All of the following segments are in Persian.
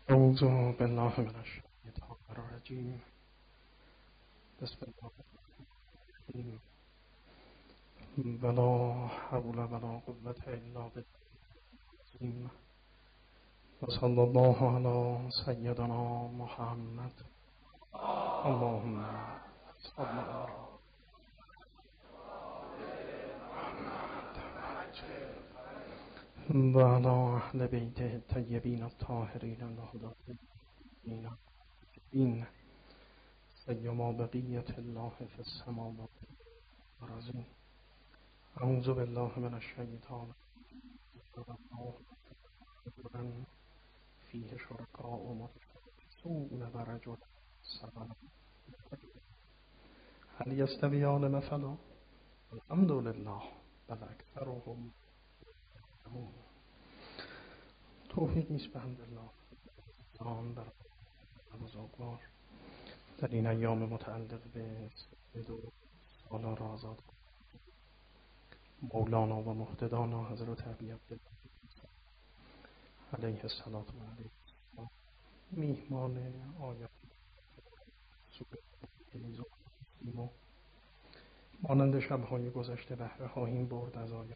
اعوذ بالله من الشیطان الرجیم. بسم الله الرحمن الرحیم. ولا حول ولا قوة الا بالله. وصلی الله علی سیدنا محمد. اللهم صل علی و علی اهل بیته الطیبین الطاهرین الهدیین المهدیین سیما بقیة الله فی السماوات والارض. اعوذ بالله من الشیطان الرجیم. فیه شرکاء متشاکسون و رجل سلام. هل یستویان مثلا؟ الحمد لله بل اکثرهم یعلمون. توفیق نیست به حمدالله آن بر بزرگوار در این ایام متعلق به سید و سالار آزاد مولانا و مهتدانا حضرت ابی عبدالله علیه السلام و علیه السلام میهمان آیات سوره ایمو مانند شب‌های گذشته بهره خواهیم برد از آیات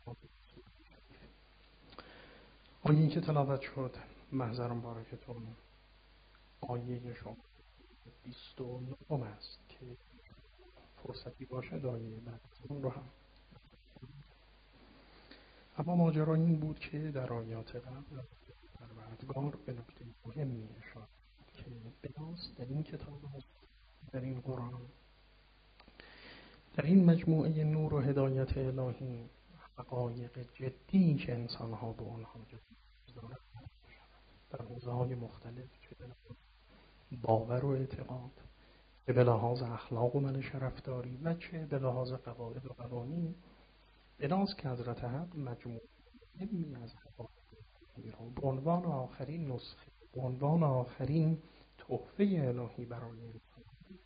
آیه‌ای که تلاوت شد. محضر مبارکتون آیه شما 29 است که فرصتی باشه آیه بعد اون رو هم. اما ماجرا این بود که در آیات قبل پروردگار به نکته مهمی اشاره که بناس در این کتاب در این قرآن در این مجموعه نور و هدایت الهی حقایق جدی که انسان ها به آنها دارند در حوزه‌های مختلف، چه به لحاظ باور و اعتقاد، چه به لحاظ اخلاق و منش رفتاری و چه به لحاظ قواعد و قوانین، بناس که حضرت حق مجموعه مهمی از حقایق را به عنوان آخرین نسخه، به عنوان آخرین تحفه الهی برای انسان.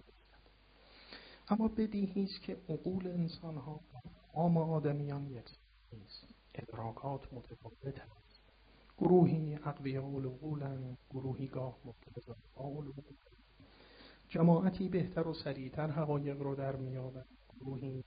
اما بدیهی است که عقول انسان ها عام آدمیان یک نیست. ادراکات متفاوت است. گروهی اقویاء العقولند، گروهی گاه مبتذل العقول، جماعتی بهتر و سریعتر حقایق رو در میابند، گروهی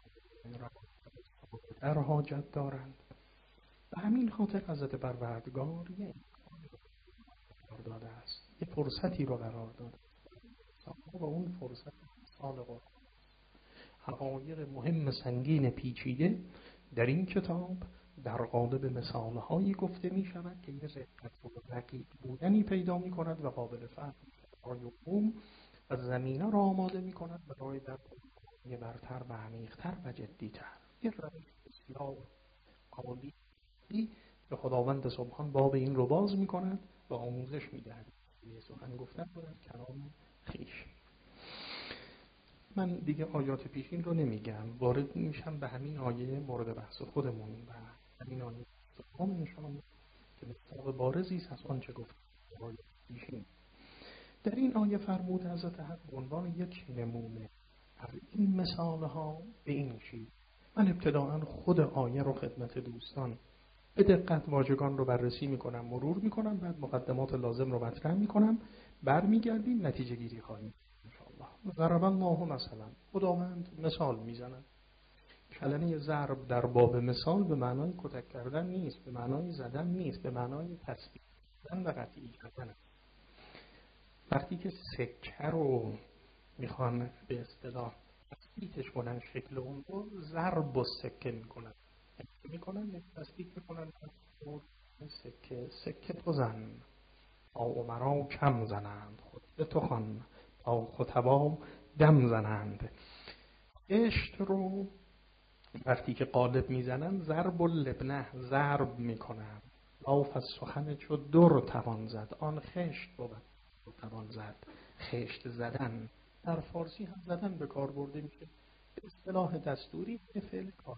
در حاجت دارند. به همین خاطر حضرت پروردگار یک قرار داده است، یک فرصتی رو قرار داده و اون فرصت سال قرآن. حقایق مهم سنگین پیچیده در این کتاب در قالب مثالهایی گفته می شود که یه رقت و رقیق بودنی پیدا می کند و قابل فهم برای عموم و زمینه را آماده می کند برای در برتر و عمیق‌تر و جدی‌تر. این روش بسیار عالی که خداوند سبحان باب این رو باز می کند و آموزش می دهد. یه سخن گفتن باید کلام خیش. من دیگه آیات پیشین رو نمیگم، وارد میشم به همین آیه مورد بحث خودمون و همین آیه سوم نشان که مصداق بارزی است از آنچه گفت آیات پیشین. در این آیه فرمود حضرت حق به عنوان یک نمونه از این مثال ها به این چیز. من ابتداءً خود آیه رو خدمت دوستان به دقت واژگان رو بررسی میکنم، مرور میکنم، بعد مقدمات لازم رو مطرح میکنم، برمیگردیم نتیجه گیری خواهیم انشاءالله. ضرب الله مثلا، خداوند مثال میزنن. کلمه ضرب در باب مثال به معنای کتک کردن نیست، به معنای زدن نیست، به معنای تثبیت کردن و قطعی کردن. وقتی که سکه رو میخوان به اصطلاح تثبیتش کنن، شکل اون رو ضرب و سکه میکنن یک تثبیت میکنن. سکه تو زن تا عمرا کم زنند، خود به تو خوان تا خطبا دم زنند. اشت رو وقتی که قالب میزنن ضرب اللبنه، ضرب میکنن. لاف از سخن چو در توان زد، آن خشت بود توان زد. خشت زدن در فارسی هم زدن به کار برده میشه، به اصطلاح دستوری به فعل کار.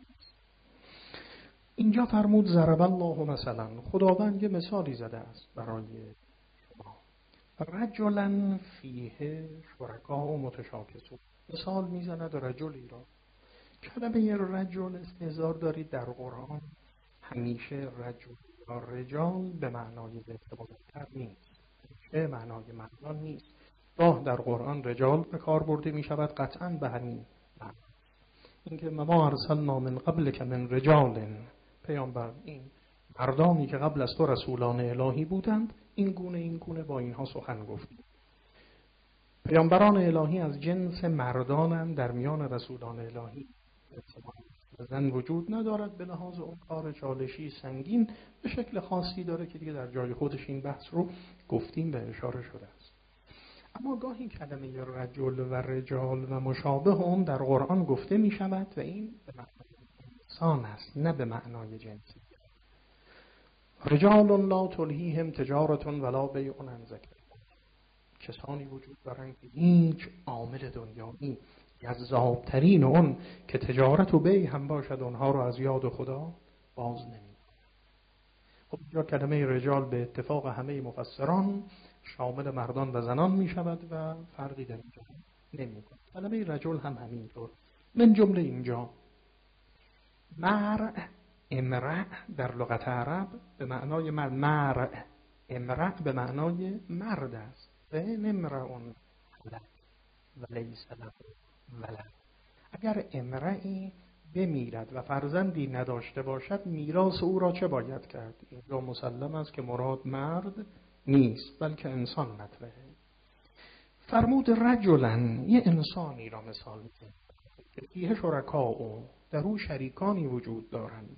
اینجا فرمود ضرب الله مثلا، خداوند یه مثالی زده است برای شما. رجلا فیه شرکاء متشاکسون، مثال میزند رجلی را. کلمه رجل استهزار دارید در قرآن همیشه رجل رجال به معنای جنس مذکر نیست، چه معنای مردان نیست. گاه در قرآن رجال به کار برده می شود قطعا به همین معنی. اینکه ما ارسلنا من قبل که من رجال، پیامبر این مردانی که قبل از تو رسولان الهی بودند این گونه با اینها سخن گفتیم. پیامبران الهی از جنس مردانند در میان رسولان الهی. زن وجود ندارد به لحاظ اون کار چالشی سنگین به شکل خاصی داره که دیگه در جای خودش این بحث رو گفتیم و اشاره شده است. اما گاهی کلمه رجل و رجال و مشابه اون در قرآن گفته می شود و این به معنای انسان است نه به معنای جنسی. رجال لا تلهیهم تجارت ولا بیع عن ذکر، کسانی وجود دارند که هیچ عامل دنیایی جذاب‌ترین اون که تجارت و بیع هم باشد اونها رو از یاد خدا باز نمی. خب اینجا کلمه رجال به اتفاق همه مفسران شامل مردان و زنان می شود و فرقی در اینجا نمی کند. کلمه رجل هم همینطور. من جمله اینجا مرء امرأ در لغت عرب به معنای مرء امرأ به معنای مرد است. فإن امرأ ولد و لیس له ولد، اگر امرئی بمیرد و فرزندی نداشته باشد میراث او را چه باید کرد؟ اینجا مسلم است که مراد مرد نیست بلکه انسان مطرحه. فرمود رجلن، یه انسانی را مثال میزنه که فیه شرکاء، در او شریکانی وجود دارند.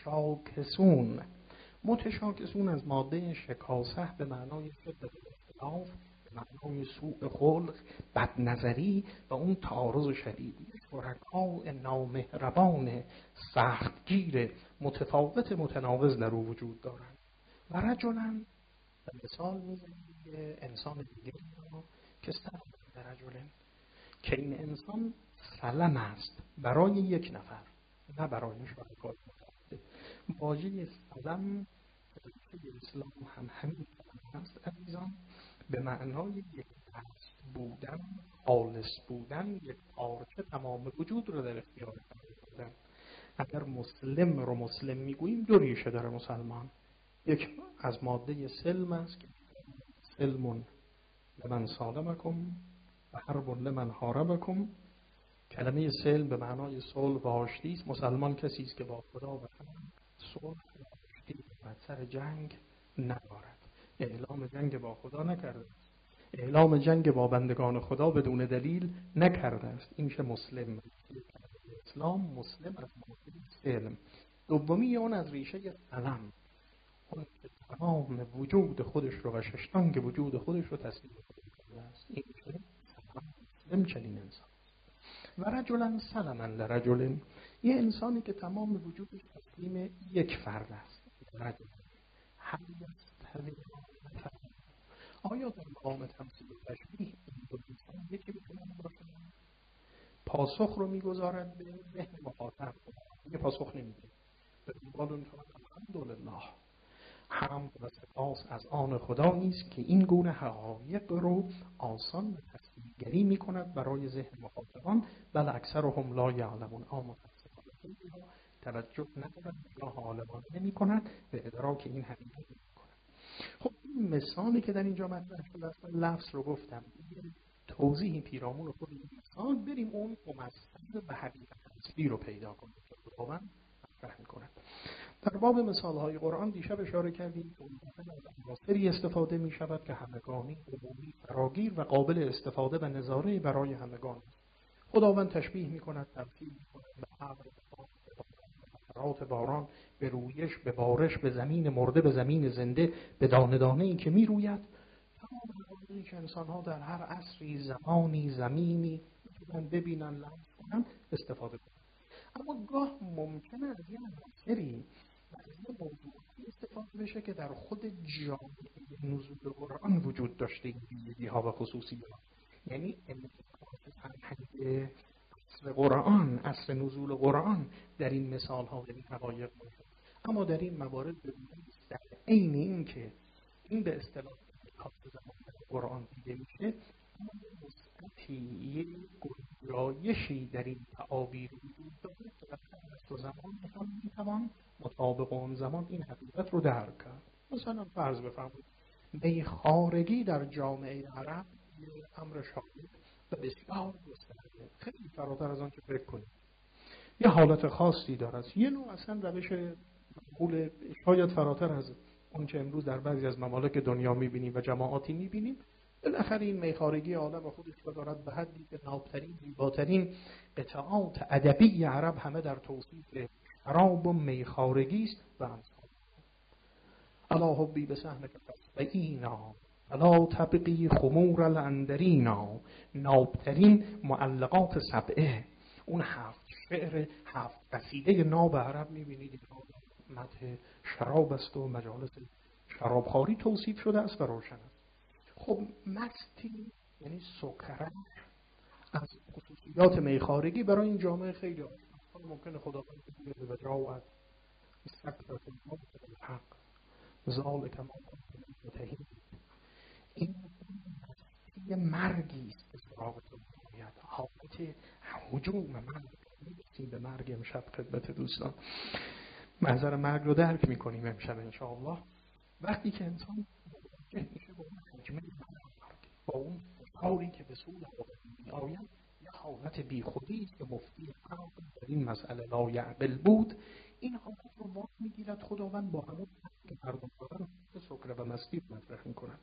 متشاکسون از ماده شکاسه به معنای شدت اختلاف، به معنای سوء خلق، بدنظری و اون تعارض شدیدی. شرکاء نامهربان، سختگیر، متفاوت، متناقض در او وجود دارند. و رجلن مثال میزنیم که انسان دیگری را که سلم در رجلن، که این انسان سلم است برای یک نفر نه برای شرکای متعدد. واژه سلم در اسلام هم همین هست عزیزان، به معنای یک دست بودن، خالص بودن، یک پارچه تمام وجود رو در اختیار بودن. اگر مسلم رو مسلم میگوییم دو ریشه داره مسلمان. یک از ماده سلم است که سلم لمن سالمکم و حرب لمن حاربکم. کلمه سلم به معنای صلح و آشتی است. مسلمان کسی است که با خدا و صلح و آشتی و سر جنگ ندارد. اعلام جنگ با خدا نکرده است، اعلام جنگ با بندگان خدا بدون دلیل نکرده است. این میشه مسلم. اسلام مسلم از ماده سلم. دومی اون از ریشه سلم، اون که تمام وجود خودش رو و ششتانگ وجود خودش رو تسلیم کرده است. این میشه مسلم چنین انسان. و رجلن سلما لرجل، یه انسانی که تمام وجودش تسلیم یک فرد است. رجل آیا در مقام تمثیل و تشبیه این دو انسان یکی میتونن باشن؟ پاسخ رو میگذارد به ذهن مخاطب، یه پاسخ نمیده. به دنبال اون الحمدلله، حمد و سپاس از آن خدا نیست که این گونه حقایق رو آسان و تصویرگری میکند برای ذهن مخاطبان. بل اکثرهم لا یعلمون، اما توجه ندارند یا عالمان نمیکنند به ادراک این حقیقت نمیکنند. خب این مثالی که در اینجا مطرح شده است، لفظ رو گفتم توضیح پیرامون خود این مثال، بریم اون ممثل و حقیقت اصلی رو پیدا کنیم که خداوند مطرح میکنند. در باب مثالهای قرآن دیشب اشاره کردیم که از عناصری استفاده می شود که همگانی، عمومی، فراگیر و قابل استفاده و نظاره برای همگان. خداوند تشبیه می کند، تمثیل می کند به ابر، به قطرات باران، به رویش، به بارش، به زمین مرده، به زمین زنده، به دانه دانه‌ای که می روید. تمام حقایقی که انسان‌ها در هر عصری، زمانی، زمینی میتونن ببینن، لمس کنن، استفاده کنن. اما گاه ممکنه از یه عناصری و از یه موضوعی استفاده بشه که در خود جامعه نزول قرآن وجود داشته این ویژگی‌ها و خصوصیات. یعنی انعکاس فرهنگ اصل قرآن، اصل نزول قرآن در این مثال‌ها و این حقایق موجود. اما در این موارد ببینید در عین این که این به اصطلاح انعکاس زمان قرآن دیده میشه، اما وسعتی، گنجایشی در این تعابیر وجود داره که در عصر زمان هم میتوان مطابق اون زمان این حقیقت رو درک کرد. مثلا فرض بفرمایید میخوارگی در جامعه عرب یه امر شایع و بسیار گسترده، خیلی فراتر از آن که فکر کنید. یه حالت خاصی دارد، یه نوع اصلا روش معمول، شاید فراتر از اون که امروز در بعضی از ممالک دنیا میبینیم و جماعاتی میبینیم. بالاخره این میخارگی عالم خودش را دارد به حدی که نابترین زیباترین قطعات ادبی عرب همه در توصیف شراب و میخارگی است و امثال. الا حبی به صحنک فسبعینا الا تبقی خمور الاندرینا. نابترین معلقات سبعه، اون 7 شعر 7 قصیده ناب عرب میبینید اینها مدح شراب است و مجالس شرابخواری توصیف شده است و روشن است. خب مستی یعنی سکرک از خصوصیات میخارگی برای این جامعه خیلی آشنا. ممکنه خداوند بگه و جاوت سکرت الموت بالحق ذالک ما کنتم متهین. این مستی مرگی است که سراغتون میآید، حالت هجوم مرگ. میرسیم به مرگ امشب خدمت دوستان، منظر مرگ رو درک میکنیم امشب انشاءالله. وقتی که انسان مواجه میشه با اون حجمه مرگ، با اون کاری که به سوی آدم میآید، یه حالت بیخودی است که مفتی عقل در این مسئله لا یعقل بود. این حالت رو وام میگیرد خداوند با همون که مردم دارن سکره و مستی مطرح میکنند.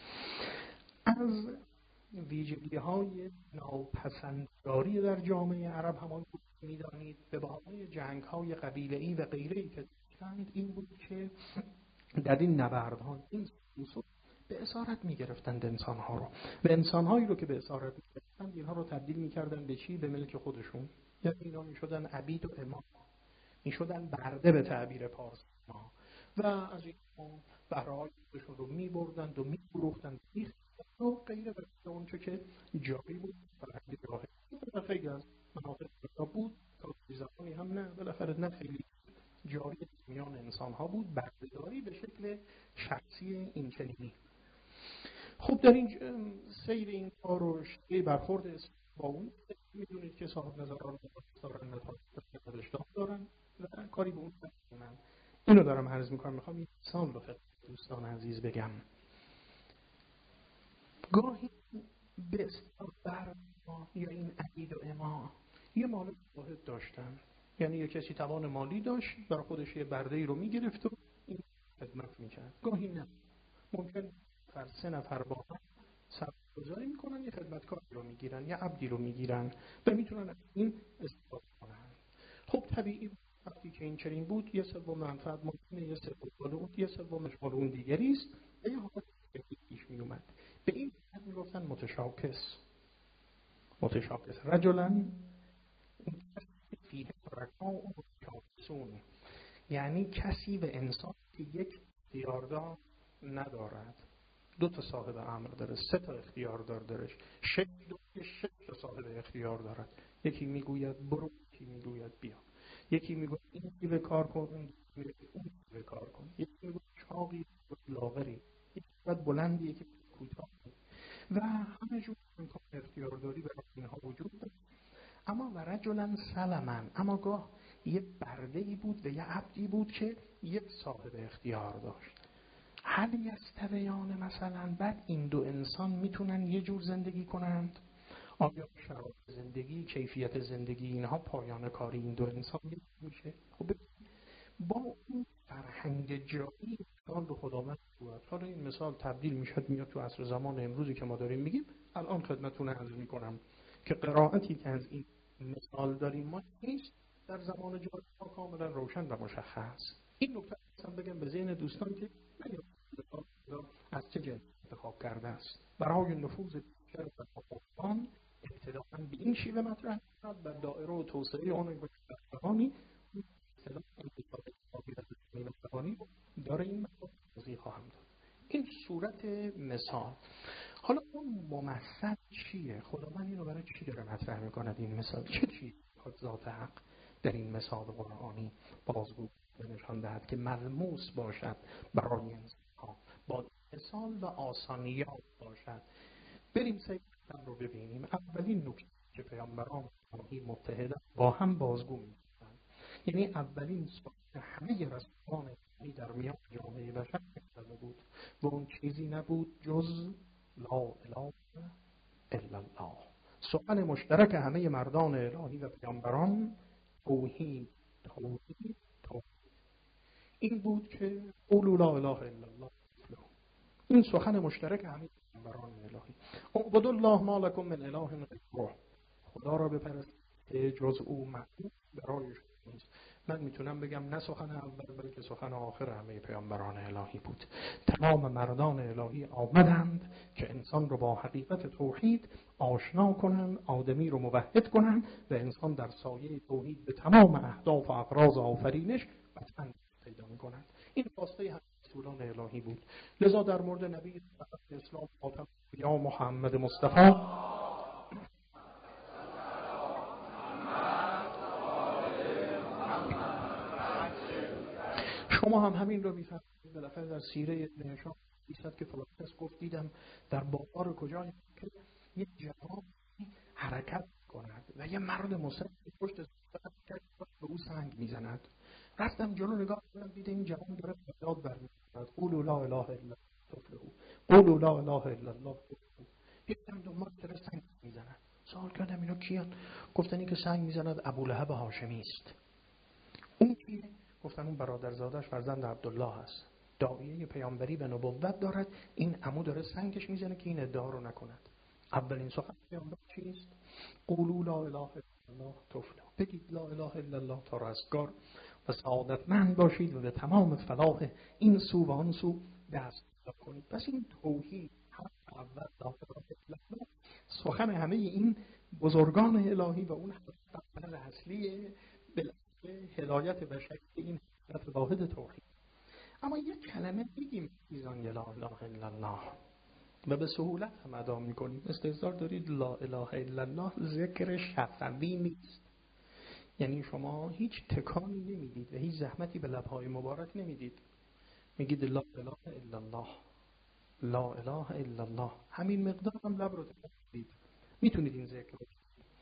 از ویژگی‌های ناپسندداری در جامعه عرب همان بود که می‌دانید به بهانه جنگ‌های قبیله‌ای و غیره‌ای که داشتند این بود که در این نبردها این اصول به اسارت می‌گرفتند انسان‌ها رو، و انسان‌هایی رو که به اسارت می‌گرفتند اینها رو تبدیل می‌کردند به چی؟ به ملک خودشون. یعنی اینا می‌شدن عبید و امام، می‌شدن برده به تعبیر پارسی ما، و از این بهره‌های خودشون رو می‌بردند و می‌فروختند و غیر و اون که جاری بود فرهنگ جاهلی و خیلی از مناطق بود تا زمانی هم نه، بالاخره نه خیلی جاری میان انسان ها بود، بردهداری به شکل شخصی این چنینی. خب در این سیر این کار و شکلی برخورد با اون میدونید که صاحب نظران دارن نتایج دارن و کاری به اون نکنن. اینو دارم عرض میکنم، میخوام این مثال رو خدمت دوستان عزیز بگم. گاهی به استفاده یا این عبید و اما یه مال واحد داشتن، یعنی یه کسی توان مالی داشت برای خودش یه برده‌ای رو میگرفت و این خدمت میکرد. گاهی نه، ممکن هر 3 نفر با هم سرمایه‌گذاری میکنن، یه خدمتکاری رو میگیرن، یه عبدی رو میگیرن و میتونن از این استفاده کنن. خب طبیعی وقتی که این چنین بود، یه سوم منفعت ممکنه، یه سوم مال اون، یه سومش مال اون دیگری است و یه حالت پیش می اومد. به این میگفتن متشاکس رجلاً فیه رکاء و متشاکسون، یعنی کسی به انسان که یک اختیاردار ندارد، 2 تا صاحب امر داره، 3 تا اختیاردار داره، 6 تا صاحب اختیار دارد. یکی میگوید برو، یکی میگوید بیا، یکی میگوید این به کار کن، اون به کار کن، یکی میگوید چاقی، لاغری، یکی میگوید بلندی، یکی کوتاه، و همه جور امکان اختیارداری برای اینها وجود داره. اما و رجلاً سلماً، اما گاه یه برده‌ای بود و یه عبدی بود که یک صاحب اختیار داشت. هل یستویان مثلا، بعد این 2 انسان میتونن یه جور زندگی کنند؟ آیا شرایط زندگی، کیفیت زندگی اینها، پایان کاری این 2 انسان میشه؟ خب با اون فرهنگ جایی مثال رو خداوند بود. حالا این مثال تبدیل میاد تو عصر زمان امروزی که ما داریم میگیم. الان خدمتتون عرض میکنم که قرائتی که از این مثال داریم ما نیست، در زمان جاری ما کاملا روشن و مشخص. این نکته اصلا بگم به ذهن دوستان که از چه جنس انتخاب کرده است. برای نفوذ بیشتر و حکام ابتداءً به این شیوه مطرح کرد و دایره و توسعه آن بخشانی اصطلاح انتخاب اقتصادی داره این مطلب توضیح خواهم داد. این صورت مثال. حالا اون ممثل چیه؟ خداوند اینو برای چی داره مطرح میکنه؟ این مثال چه چیزی ذات حق در این مثال قرآنی بازگو نشان دهد که ملموس باشد برای انسان‌ها، با مثال و آسانیات باشد؟ بریم سعی رو ببینیم. اولین نکته که پیامبران متحد با هم بازگو می‌کنند یعنی اولین سخن همه رسولان الهی در میان جامعه بشر کرده بود و اون چیزی نبود جز لا اله الا الله. سخن مشترک همه مردان الهی و پیامبران توحید توحید توحید این بود که قولوا لا اله الا الله. این سخن مشترک همه پیامبران الهی. اعبدوا الله ما لکم من اله غیره. خدا را بپرستید که جز او معبود برای شما نیست. من میتونم بگم نه سخن اول بلکه سخن آخر همه پیامبران الهی بود. تمام مردان الهی آمدند که انسان رو با حقیقت توحید آشنا کنند، آدمی رو موحد کنند و انسان در سایه توحید به تمام اهداف و اغراض آفرینش قطعاً پیدا می‌کنند. این خواسته همه رسولان الهی بود. لذا در مورد نبی اسلام خاتم یا محمد مصطفی شما هم همین رو می‌فهمید. بالاخره در سیره ابن هشام ایست که فلاسفه گفت دیدم در بازار کجایی که یک جوان حرکت کند و یه مرد مسن پشت سرش به او سنگ میزند. رفتم جلو نگاه کردم دیدم این جوان داره فریاد برمی‌زند قولوا لا اله الا الله تفلحوا، قولوا لا اله الا الله تفلحوا. دیدم دنبال داره سنگ میزند. سوال کردم اینا کیان؟ گفتن این که سنگ میزند ابولهب هاشمی است. اون کیه؟ گفتن اون برادرزادش فرزند عبدالله است، داعیه پیامبری به نبوت دارد. این عمو داره سنگش میزنه که این ادعا رو نکند. اولین سخن پیامبر چیست؟ قولوا لا اله الا الله تفلحوا. بگید لا اله الا الله تا رستگار و سعادتمند باشید و به تمام فلاح این سو و آن سو دست کنید. پس این توحید اول لا اله الا الله سخن همه این بزرگان الهی و اون حقیقت اصلی هدایت بشری این حقیقت واحد توحید. اما یک کلمه بگیم میزان لا اله الا الله و به سهولت هم ادا میکنیم. استحضار دارید لا اله الا الله ذکر شفوی نیست. یعنی شما هیچ تکانی نمیدید و هیچ زحمتی به لبهای مبارک نمیدید. میگید لا اله الا الله، لا اله الا الله. همین مقدار هم لب رو تکانید. میتونید این ذکر رو.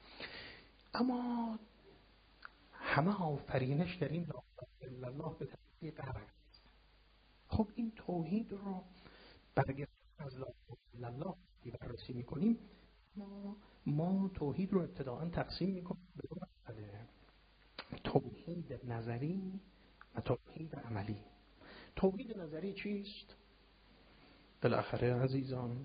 اما همه آفرینش در این لا اله الا الله به تحقیق است. خب این توحید رو برگرد از لا اله الا الله که بررسی میکنیم. ما توحید رو ابتداعا تقسیم میکنیم به دو مرحله: توحید نظری و توحید عملی. توحید نظری چیست؟ بالاخره عزیزان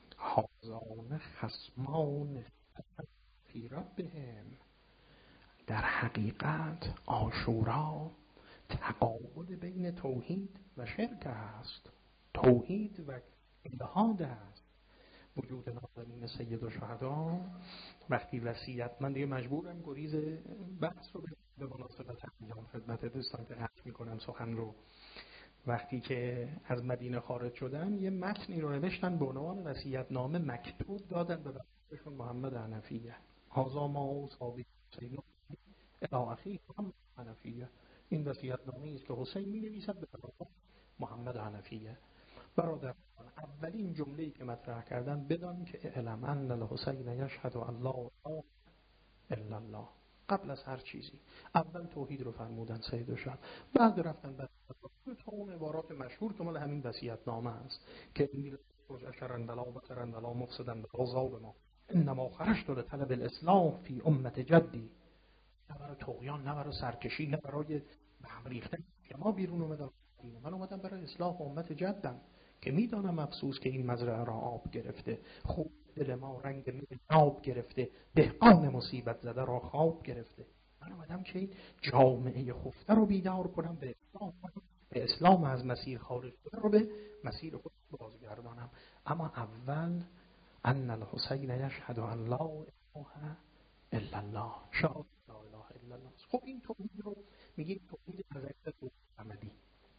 هذان خصمان فی ربهم. در حقیقت عاشورا تقابل بین توحید و شرک است. توحید و الحاد است. وجود نازنین سید الشهدا وقتی وصیت، من دیگه مجبورم گریز بحث رو به مناسبت انجام خدمت دوستان که عرض میکنم سخن رو. وقتی که از مدینه خارج شدن یه متنی رو نوشتن به عنوان وصیت‌نامه مکتوب دادن به بچه‌شون محمد حنفیه. هذا ما ثابت حسین الی اخیه محمد حنفیه. این وصیت‌نامه‌ای است که حسین می‌نویسد به برادر محمد حنفیه. برادر، اولین جمله‌ای که مطرح کردن بدان که اعلم ان الحسین یشهد ان لا اله الا الله. قبل از هر چیزی اول توحید رو فرمودن سید شاه، بعد رفتن بعد تا اون عبارات مشهور که مال همین وصیت‌نامه است که میگه اشرن بلا بکرن بلا مفسدن بلا ذاب ما انما خرجت لطلب الاصلاح فی امت جدی. نه برای طغیان، نه برای سرکشی، نه برای به هم ریختن که ما بیرون اومدم. من اومدم برای اصلاح امت جدم که میدانم افسوس که این مزرعه را آب گرفته، خوب دل ما رنگ ناب گرفته، دهقان مصیبت زده را خواب گرفته. من اومدم که جامعه خفته رو بیدار کنم، به اسلام از مسیر خارج شده رو به مسیر خود بازگردانم. اما اول ان الحسین یشهد ان لا اله الا الله، شهادت لا اله الا الله. خب این توحید رو میگیم توحید نظری و توحید عملی.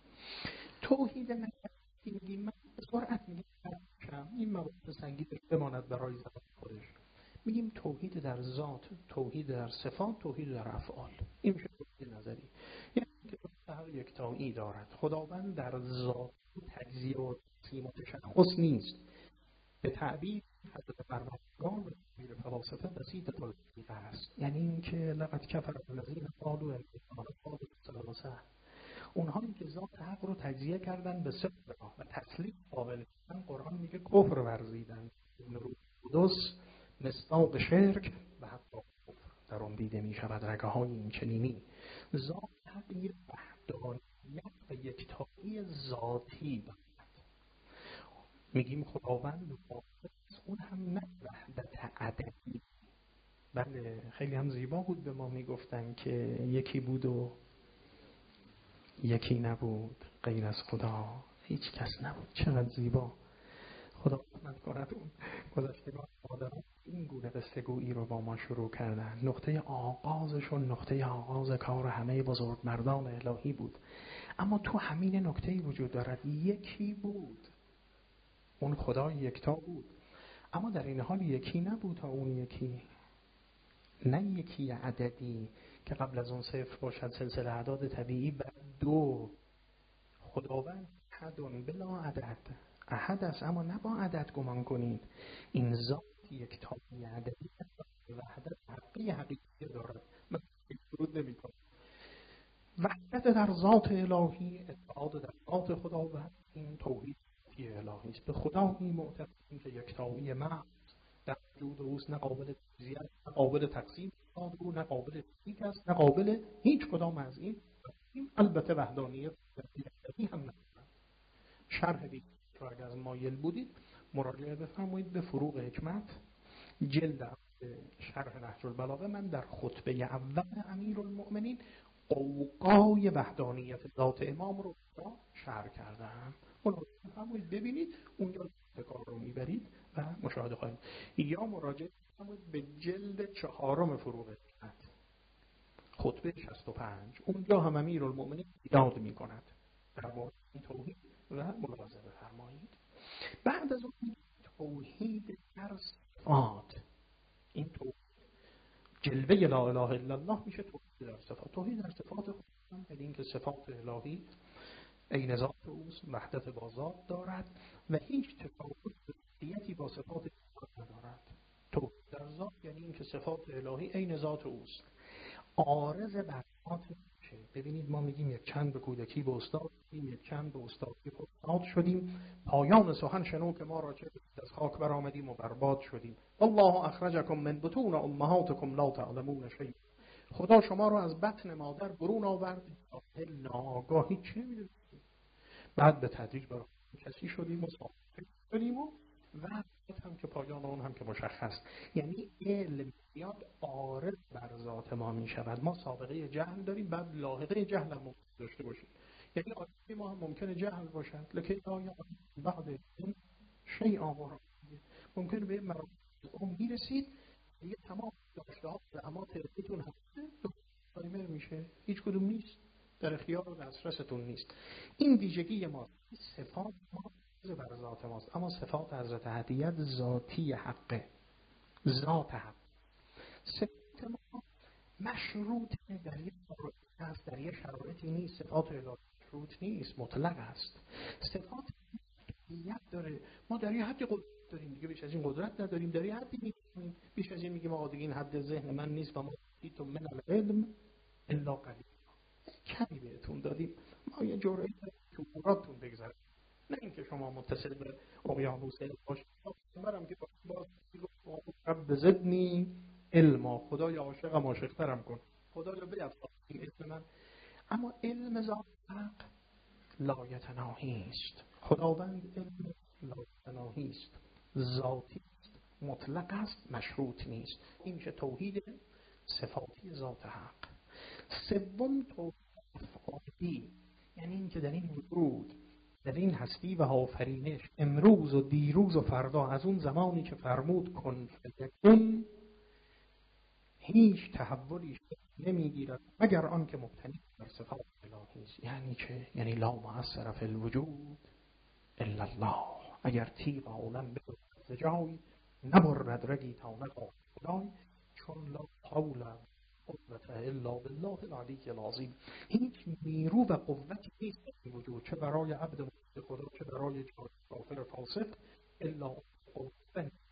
توحید نظری میگیم من به سرعت میگیم این مواد سنگین بماند برای زبان خودش. میگیم توحید در ذات، توحید در صفات، توحید در افعال. این میشه توحید نظری. یعنی که هر یکتایی دارد. خداوند در ذات تجزیه و تقسیم و تشخص نیست. به تعبیر حضرت پروردگار غیر فلاسفه بسیط الحقیقه است. یعنی اینکه لقد کفر الذین قالوا ان الله ثالث. اونهایی که ذات حق رو تجزیه کردن به سه و تسلیم قابل کردن، قرآن میگه کفر ورزیدن. روح القدس مصداق شرک و حتی کفر در آن دیده می شود. رگه های این چنینی ذات حق یک وحدانیت و یکتایی ذاتی دارد. میگیم خداوند واحد، اون هم نه وحدت عددی. بله خیلی هم زیبا بود به ما میگفتن که یکی بود و یکی نبود، غیر از خدا هیچ کس نبود. چقدر زیبا. خدا رحمت کند اون گذشتگان مادران این گونه قصه گویی رو با ما شروع کردن. نقطه آغازشون نقطه آغاز کار همه بزرگمردان الهی بود، اما تو همین نکته‌ای وجود دارد، یکی بود، اون خدای یکتا بود، اما در این حال یکی نبود تا اون یکی، نه یکی عددی که قبل از اون صفر باشد سلسله اعداد طبیعی، بر دو. خداوند احد بلا عدد، احد است اما نه با عدد گمان کنید. این ذات یکتایی عددی وحدت حقیقی دارد. من فرود نمی کنم. وحدت در ذات الهی، اتحاد در ذات خداوند، این توحید الهی است. به خدایی معتقدیم که یکتایی محض در وجود اوست، نه قابل تجزیه، نه قابل تقسیم او، نه قابل تفکیک است، نه قابل هیچ کدام از این. البته وحدانیت هم نه. شرح دیگه رو اگر از مایل بودید مراجعه بفرمایید به فروغ حکمت جلد شرح نهج البلاغه. من در خطبه اول امیرالمؤمنین قوقای وحدانیت ذات امام رو شرح کردم. مراجعه بفرمایید ببینید، اونجا کار رو میبرید و مشاهده خواهید. یا مراجعه بفرمایید به جلد 4 فروغ حکمت خطبه 65، اونجا هم امیرالمؤمنین یاد میکند در مورد توحید و ملاحظه فرمایید. بعد از اون توحید در صفات، این توحید جلوه لا اله الا الله میشه توحید در صفات. توحید در صفات خودم یعنی اینکه صفات الهی عین ذات اوست، وحدت با ذات دارد و هیچ تفاوت ذاتیتی با صفات ندارد. توحید در ذات یعنی اینکه صفات الهی عین ذات اوست، عارض بر ذات میشه. ببینید ما میگیم یک چند به کودکی به استاد شدیم، یک چند به استادی استاد شدیم، پایان سخن شنو که ما را چه از خاک برآمدیم و برباد شدیم. والله اخرجکم من بطون امهاتکم لا تعلمون شیئا. خدا شما را از بطن مادر برون آورد، ناگاهی چه میدونید. بعد به تدریج برای کسی شدیم و صاحب شدیم و هم که پایان اون هم که مشخص. یعنی علم بیاد عارض بر ذات ما می شود. ما سابقه جهل داریم، بعد لاحقه جهل هم داشته باشیم. یعنی آدمی ما هم ممکنه جهل باشد، لکه آیا بعد این شیء آمار ممکنه به مراتب اون میرسید دیگه تمام داشته ها و اماتتون هسته دائمه میشه، هیچ کدوم نیست، در اختیار و دسترستون نیست. این ویژگی ما، صفات ما بر ذات ماست، اما صفات حضرت هدیت ذاتی حقه، ذات حق. صفات ما مشروط در یک شرایطی در یک شرایطی نیست. صفات الهی مشروط نیست، مطلق است. صفات هدیت داره. ما در یه حدی قدرت داریم دیگه، بیش از این قدرت نداریم. در یه حدی میگیم، بیش از این میگیم آقا دیگه این حد ذهن من نیست و ما دیتم من العلم الا قلیل. کمی بهتون دادیم، ما یه جرعه‌ای تو مرادتون بگذاریم، نه اینکه شما متصل به اقیانوس علم باشید. برم که باز رب زدنی علما، خدایا عاشقم عاشق‌ترم کن، خدایا بیفزا این علم من. اما علم ذات حق لایتناهی است. خداوند علم لایتناهی است، ذاتی است، مطلق است، مشروط نیست. این میشه توحید صفاتی ذات حق. سوم توحید افعالی، یعنی اینکه در این وجود، در این هستی و آفرینش، امروز و دیروز و فردا، از اون زمانی که فرمود کن فیکون، هیچ تحولی نمیگیرد مگر آن که مبتنی بر صفات الهی است. یعنی چه؟ یعنی لا مؤثر فی الوجود الا الله. اگر تیغ عالم به جای نبرد رگی تا نخواهد خدای، چون لا حول قوت الا بالله العلی العظیم. هیچ نیرو و قوتی نیست در وجود، چه برای عبد خدا چه برای کافر فاسق، الا قوت نیرو خدا.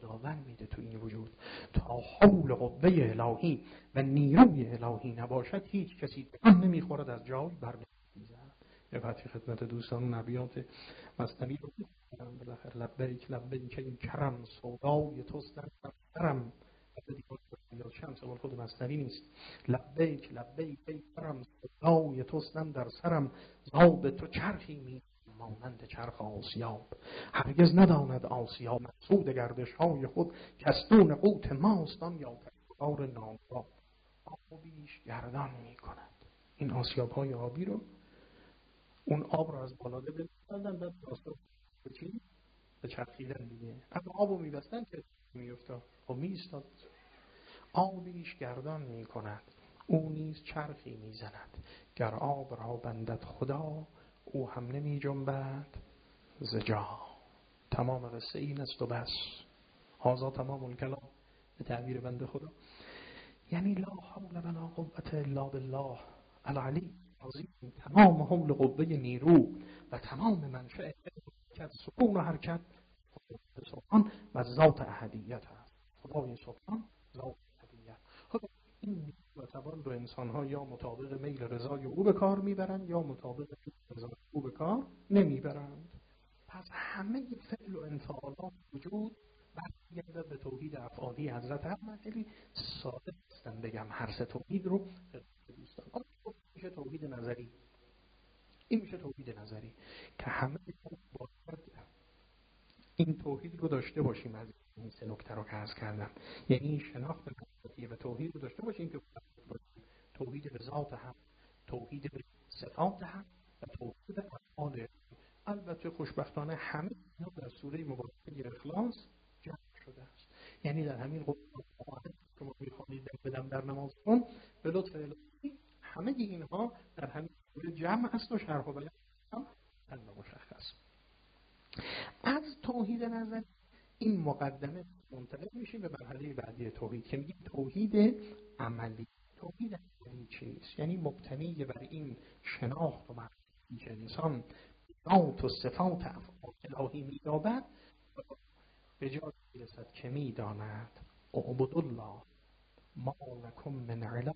خداوند میده تو این وجود. تا حول و قوه الهی و نیروی الهی نباشد هیچ کسی تکان نمیخورد، از جای بر نمی‌خیزد. یه وقتی خدمت دوستان نبیات مثنوی رو می‌خونم بالاخره لبیک لبیک این کرم سودای توست در سرم، یا شمس اول خود مثنوی نیست. لبیک لبیک ای کرم سودای توست در سرم، زاب تو چرخی می مانند چرخ آسیاب. هرگز نداند آسیاب مقصود گردش های خود، کستون قوت ماست آن یا کردگار ناکام. آبیش گردان می کند. این آسیاب های آبی رو، اون آب رو از بالا ببندن بعد راستو به چی؟ به چرخیدن دیگه. اگه آب رو میبستن که میفتاد و میستاد. آبیش گردان می کند، او نیز چرخی می زند. گر آب را بندد خدا، او هم نمی جنبد ز جا. تمام قصه این است و بس. هذا تمام الکلام به تعبیر بنده خدا. یعنی لا حول ولا قوة الا بالله العلی عظیم. تمام حول قوه نیرو و تمام منشأ سکون و حرکت سبحان و ذات احدیت هست. خدای سبحان ذات احدیت. خب این و توان رو انسان ها یا مطابق میل رضای او به کار میبرند یا مطابق رضای او به کار نمیبرند. پس همه فعل و انفعالات وجود برمیگردد به توحید افعالی حضرت احمد. خیلی ساده هستم بگم هر سه توحید رو دوستان. میشه توحید نظری. این میشه توحید نظری که همه این توحید رو داشته باشیم. از این سه نکته رو که عرض کردم، یعنی این شناخت نسبتی و توحید رو داشته باشیم که توحید به ذات هم، توحید به صفات هم و توحید به افعال. البته خوشبختانه همه اینا در سوره مبارکه اخلاص جمع شده است. یعنی در همین قرآن که ما می‌خوانید بدم در نمازتون به لطف الهی همه اینها در همین سوره جمع است و شرح و بیان هم مشخص. از توحید نظر این مقدمه منتقل میشیم به مرحله بعدی توحید که میگیم توحید عملی. توحید عملی چیست؟ یعنی مبتنی بر این شناخت و معرفتی که انسان ذات و صفات افعال الهی می‌یابد به جای میرسد که میداند اعبدوا الله ما لکم من اله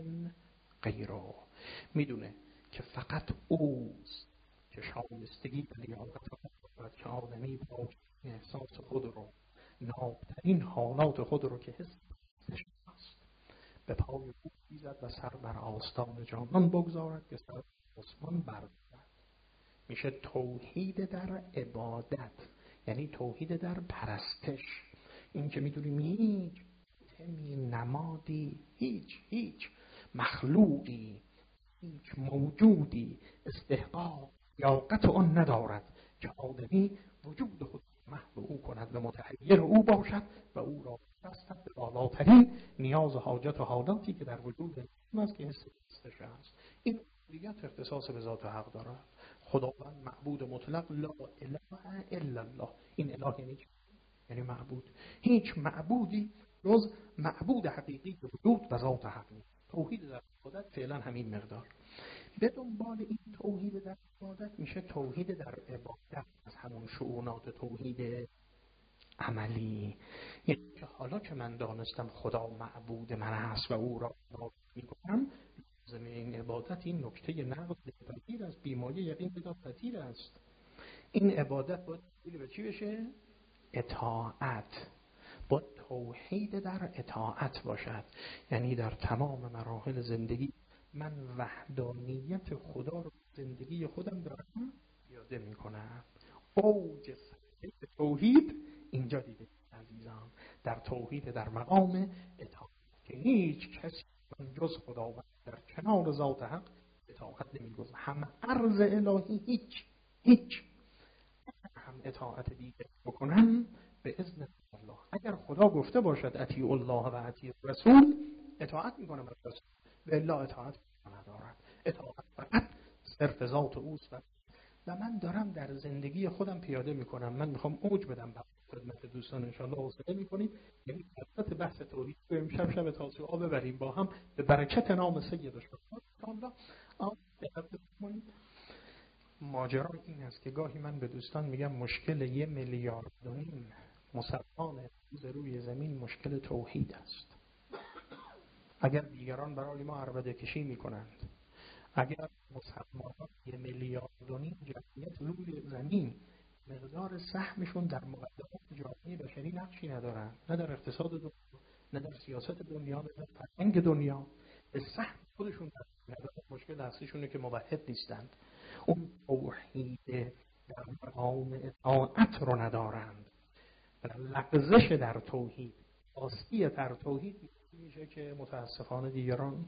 غیره. میدونه که فقط اوست که شایستگی و لیاقت دارد که آدمی با احساس خود رو، نابترین حالات خود رو که حس است، به پای او بیزد و سر بر آستان جانان بگذارد که سر آسمان بردارد. میشه توحید در عبادت، یعنی توحید در پرستش. این که میدونیم هیچ تمی نمادی، هیچ مخلوقی، هیچ موجودی استحقاق لیاقت آن ندارد که آدمی وجود خود محو او کند و متحیر او باشد و او را بستد به بالاترین نیاز و حاجت و حالاتی که در وجود انسان است که حسش است. این دیگه اختصاص به ذات حق دارد. خداوند معبود مطلق، لا اله الا الله. این اله یعنی چی؟ یعنی معبود. هیچ معبودی جز معبود حقیقی به وجود و ذات حق نیست. توحید در عبادت فعلا همین مقدار. به دنبال این توحید در عبادت میشه توحید در عبادت از همون شؤونات توحید عملی. یعنی که حالا که من دانستم خدا معبود من است و او را عبادت میکنم، لازم این عبادت این نکته نقض پذیر است، بیمایه یقین بدان پذیر است. این عبادت باید به چی بشه؟ اطاعت. با توحید در اطاعت باشد. یعنی در تمام مراحل زندگی من وحدانیت خدا رو زندگی خودم دارم یاد می کنم. اوج توحید اینجا دیده عزیزان، در توحید در مقام اطاعت که هیچ کسی جز خداوند در کنار ذات حق اطاعت نمی‌گذارد. هم عرض الهی هیچ هم اطاعت دیگه بکنن به اذن الله. اگر خدا گفته باشد اطیعوا الله و اطیعوا الرسول، اطاعت میکنه به رسول، و الا اطاعت ندارد. اطاعت فقط صرف ذات اوست و من دارم در زندگی خودم پیاده میکنم. من میخوام اوج بدم به خدمت دوستان، ان شاء الله حوصله میکنید. یعنی وسط بحث توحید بریم شب تاسوعا ببریم با هم به برکت نام سید الله. ماجرا این است که گاهی من به دوستان میگم مشکل 1.5 میلیارد مسلمان امروز روی زمین مشکل توحید است. اگر دیگران برای ما عربده کشی می کنند، اگر مسلمانان 1.5 میلیارد جمعیت روی زمین مقدار سهمشون در مقدمات جامعه بشری نقشی ندارن، نه در اقتصاد دنیا، نه در سیاست دنیا، نه در فرهنگ دنیا، به سهم خودشون ندارن، مشکل اصلیشونه که موحد نیستند. اون توحید در مقام اطاعت رو ندارند. لغزش در توحید، آستی در توحید میشه که متاسفانه دیگران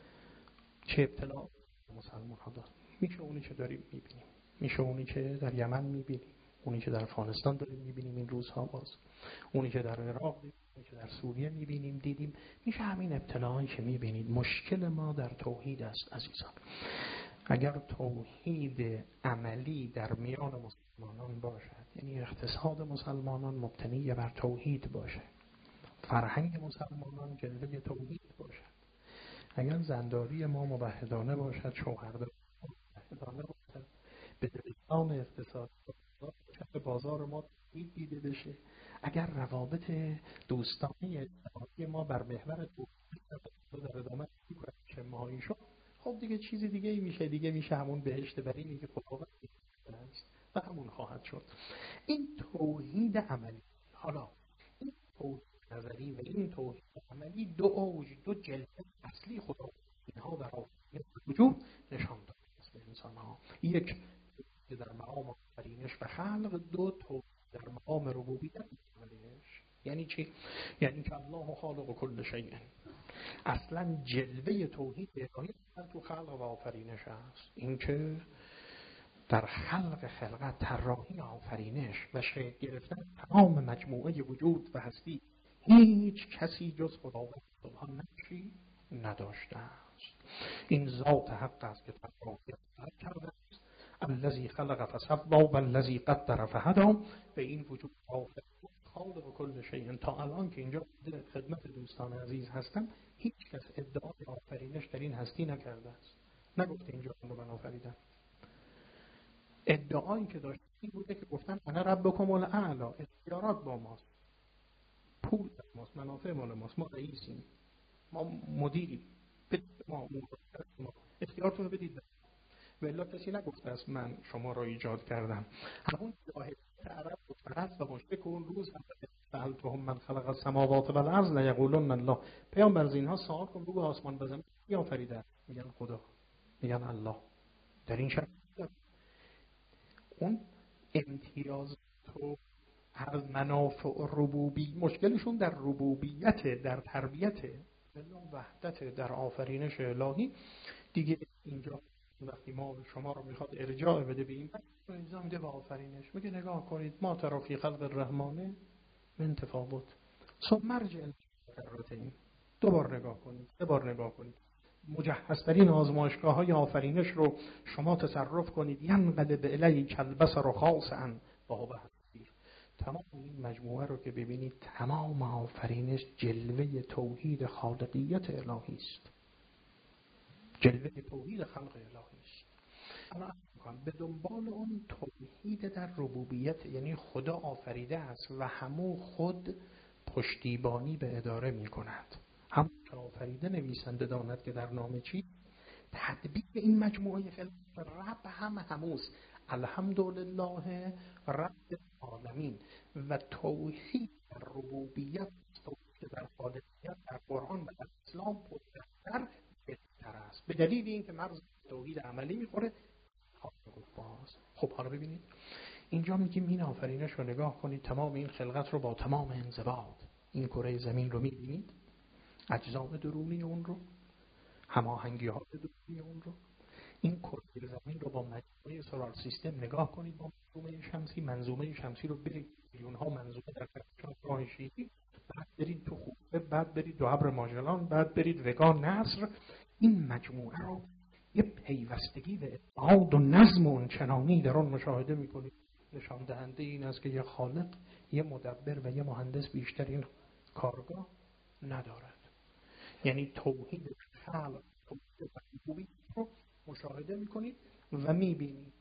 چه ابتلا مسلمان ها دارن. میشه اونی که داریم میبینیم، میشه اونی که در یمن میبینیم، اونی که در افغانستان داریم میبینیم این روزها، باز اونی که در عراق دیدیم، اونی که در سوریه میبینیم دیدیم، میشه همین ابتلاهایی که میبینید. مشکل ما در توحید است عزیزان. اگر توحید عملی در میان مسلمانان باشد، یعنی اقتصاد مسلمانان مبتنی بر توحید باشه، فرهنگ مسلمانان جلوه توحید باشد، اگر زنداری ما موحدانه باشد، شوهرداری موحدانه باشد، به دبستان اقتصاد به بازار ما توحید دیده بشه، اگر روابط دوستانه اجتماعی ما بر محور توحید در ادامه اجتماعی شد، خب دیگه چیزی دیگه ای میشه، دیگه میشه همون بهشت برینی که خداوند است و همون خواهد شد. این توحید عملی. حالا این توحید نظری و این توحید عملی دو اوج، دو جلوه اصلی خدا اینها در آفرینش وجود نشان داده است به انسان ها. یک در مقام آفرینش و خلق، دو توحید در مقام ربوبیت و آفرینش. یعنی چی؟ یعنی که الله خالق کل شیء. اصلا جلوه توحید الهی تو خلق و آفرینش است. این که در خلقت طراحی آفرینش و شکل گرفتن تمام مجموعه وجود و هستی هیچ کسی جز خداوند سبحان نقشی نداشته است. این ذات حق است که طراحی کرده است. الذی خلق فسوی و الذی قدر فهدی. به این وجود خالق کل شیء. تا الان که اینجا خدمت دوستان عزیز هستم، هیچ کس ادعای آفرینش در این هستی نکرده است. نگفته اینجا من آفریدم. ادعایی که داشت این بوده که گفتن انا ربکم الاعلی، اختیارات با ماست، پول ماست، منافع مال ماست، ما رئیسیم، ما مدیریم، بدید ما اختیارتون رو بدید. ولی کسی نگفته است من شما را ایجاد کردم. همون جاهلیت عرب پرست و مشرک اون روز سألتهم من خلق السماوات والارض لیقولن الله. پیامبر از اینها سوال کن بگو آسمان و زمین کی آفریده؟ میگن خدا، میگن الله. در این شک اون امتیاز تو از منافع ربوبی، مشکلشون در ربوبیت، در تربیت، وحدت، در آفرینش الهی دیگه. اینجا وقتی ما شما رو میخواد ارجاع بده به این الزام میده به آفرینش، میگه نگاه کنید ما ترى فی خلق الرحمن من تفاوت ثم مرجع الکرتین. دوبار نگاه کنید، سه بار نگاه کنید، مجهزترین آزمایشگاه های آفرینش رو شما تصرف کنید. ینقلب الیک البصر خاسئا وهو حسیر. تمام این مجموعه رو که ببینید، تمام آفرینش جلوه توحید خالقیت الهی است، جلوه توحید خلق الهی است. اما به دنبال اون توحید در ربوبیت، یعنی خدا آفریده است و همون خود پشتیبانی به اداره می کند. هم که آفریده نویسنده داند که در نام چی تدبیر این مجموعه خلق رب هم هموست. الحمدلله رب العالمین. و توحید در ربوبیت، توحید در خالقیت در قرآن و در اسلام پشت‌تر بهتر است، به دلیل اینکه مرز توحید عملی میخوره. خب حالا ببینید اینجا میگیم این آفرینش رو نگاه کنید، تمام این خلقت رو با تمام انضباط، این کره زمین رو میبینید، اجزام درونی اون رو، هماهنگی ها درونی اون رو، این کره زمین رو با مجموعه سولار سیستم نگاه کنید، با منظومه شمسی رو برید میلیون ها منظومه در کهکشان راه شیری، بعد برید تو خوبه، بعد برید دو ابر ماجلان، بعد برید وگا نصر. این مجموعه رو یه پیوستگی و اتحاد و نظم و چنانی در آن مشاهده میکنید. نشان دهنده این است که یه خالق، یه مدبر و یه مهندس بیشتر این کارگاه ندارد. یعنی توحید خلق، توحید ربوبیت رو مشاهده میکنید و میبینید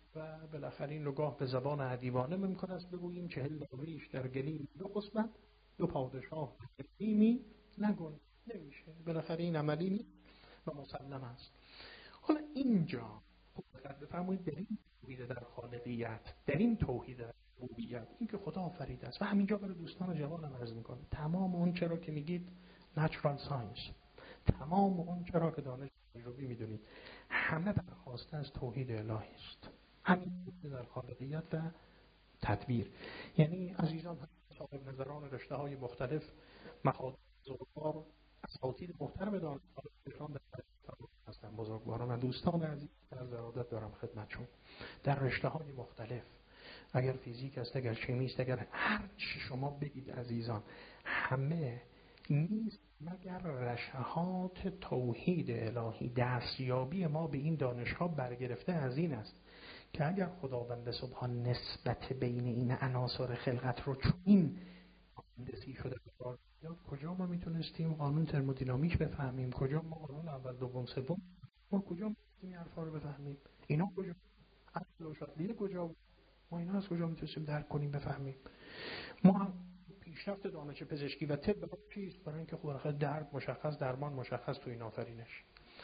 و بالاخره این نگاه به زبان ادیبانه ممکن است بگوییم 40 درویش در گلیم دو خسبند، دو پادشاه در گلیمی نگون. نمیشه، بالاخره این عملی نیست و مسلم است. حالا اینجا بفرمایید در این توحید در خالقیت، در این توحید در ربوبیت، این که خدا آفریده است و همینجا برای دوستان جوانم عرض میکنم تمام اون چرا که میگید نچرال ساینس، تمام اون چرا که دانش تجربی میدونید، همه برخواسته از توحید الهی است. همین توحید در خالقیت و تدبیر. یعنی عزیزان صاحب نظران رشته های مختلف، مخاطب بزرگوار، اساتید محترم دانشگاه تهران در هستن، بزرگواران و دوستان عزیز در ارادت دارم خدمتشون در رشته های مختلف، اگر فیزیک است، اگر شیمی است، اگر هر چی شما بگید عزیزان، همه نیست مگر رشحات توحید الهی. دستیابی ما به این دانش‌ها برگرفته از این است که اگر خداوند سبحان نسبت بین این عناصر خلقت رو چون این مهندسی شده بکار بیاد، کجا ما میتونستیم قانون ترمودینامیک بفهمیم؟ کجا ما قانون اول دوم سوم، ما کجا میتونستیم این حرفا رو بفهمیم؟ اینا کجا؟ اصل و شادلیه کجا بود؟ ما اینا از کجا میتونستیم درک کنیم بفهمیم؟ ما هم پیشرفت دانش پزشکی و طب برای چیست؟ برای اینکه خب درد مشخص، درمان مشخص تو این آفرینش.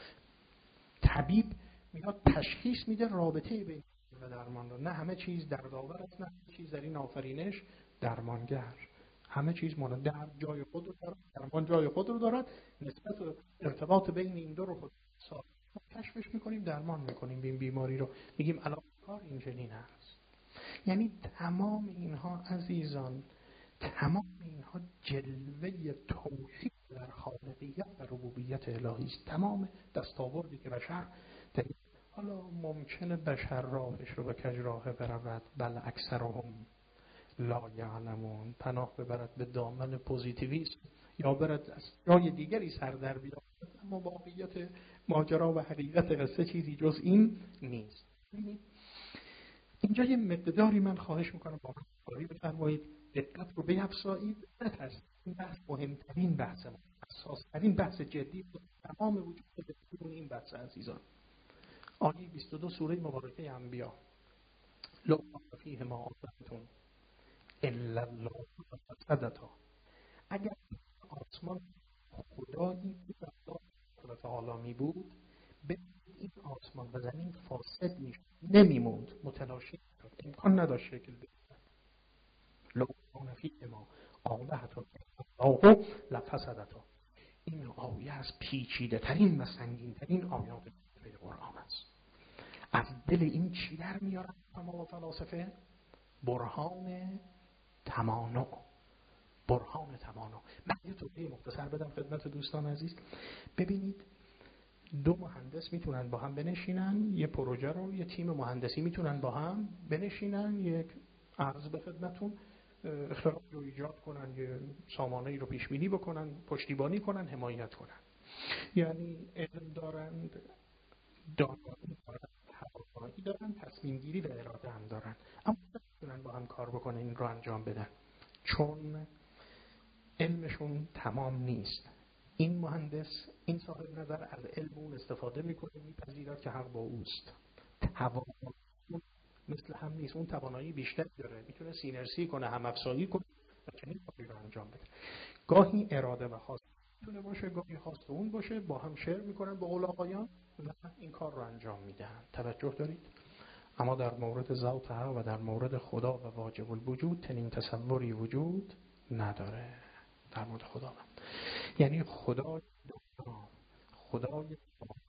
طبیب میاد تشخیص میده رابطه بین و درمان رو. نه همه چیز دردآور است، نه همه چیز در این آفرینش درمانگر. همه چیز مانند درد جای خود رو دارد، درمان جای خود رو دارد، نسبت و ارتباط بین این دو رو خود کشفش میکنیم، درمان میکنیم این بیماری رو، میگیم الان کار این چنین است. یعنی تمام اینها عزیزان، تمام اینها جلوه توحید در خالقیت و ربوبیت الهی است. تمام دستاوردی که بشر در، حالا ممکنه بشر راهش رو به کج راه برود، بل اکثرهم لا یعلمون، پناه ببرد به دامن پوزیتیویسم یا برد از جای دیگری سر در بیاد، اما واقعیت ماجرا و حقیقت قصه چیزی جز این نیست. اینجا یه مقداری من خواهش میکنم با من کاری بفرمایید، دقت رو بیفزایید. نترسید، این بحث مهمترین بحث ما، اساس‌ترین بحث جدی تمام وجود بدون این بحث عزیزان. آیه 22 سوره مبارکه انبیا، لو فیه ما آفتون الا الله فسدتا. اگر آسمان خدایی بود و تعالی می بود، به این آسمان و زمین فاسد میشد، نمیموند، متلاشی میشد، امکان نداشت شکل بگیرد. لو کان فیه ما آفتون الله لفسدتا. این آیه از پیچیده ترین و سنگین ترین آیات قرآن است. از دل این چی در میارن تمام فلاسفه؟ برهان تمانع. برهان تمانع. من یه توضیح مختصر بدم خدمت دوستان عزیز. ببینید، دو مهندس میتونن با هم بنشینن یه پروژه رو، یه تیم مهندسی میتونن با هم بنشینن یک عرض به خدمتون اختراع رو ایجاد کنن، یه سامانه‌ای رو پیش بینی بکنن، پشتیبانی کنن، حمایت کنن. یعنی علم دارند، دانایی دارند، توانایی دارن، تصمیم گیری و اراده هم دارن، اما نمیتونن با هم کار بکنن این رو انجام بدن چون علمشون تمام نیست. این مهندس، این صاحب نظر از علم اون استفاده میکنه، میپذیرد که حق با اوست. توانایی مثل هم نیست، اون توانایی بیشتر داره، میتونه سینرژی کنه، هم افزایی کنه و چنین کاری رو انجام بده. گاهی اراده و خواست میتونه باشه، گاهی خواست اون باشه، با هم شیر میکنن به قول آقایان و این کار رو انجام میدن. توجه دارید؟ اما در مورد ذات حق و در مورد خدا و واجب الوجود چنین تصوری وجود نداره. در مورد خدا یعنی خدای دانا، خدای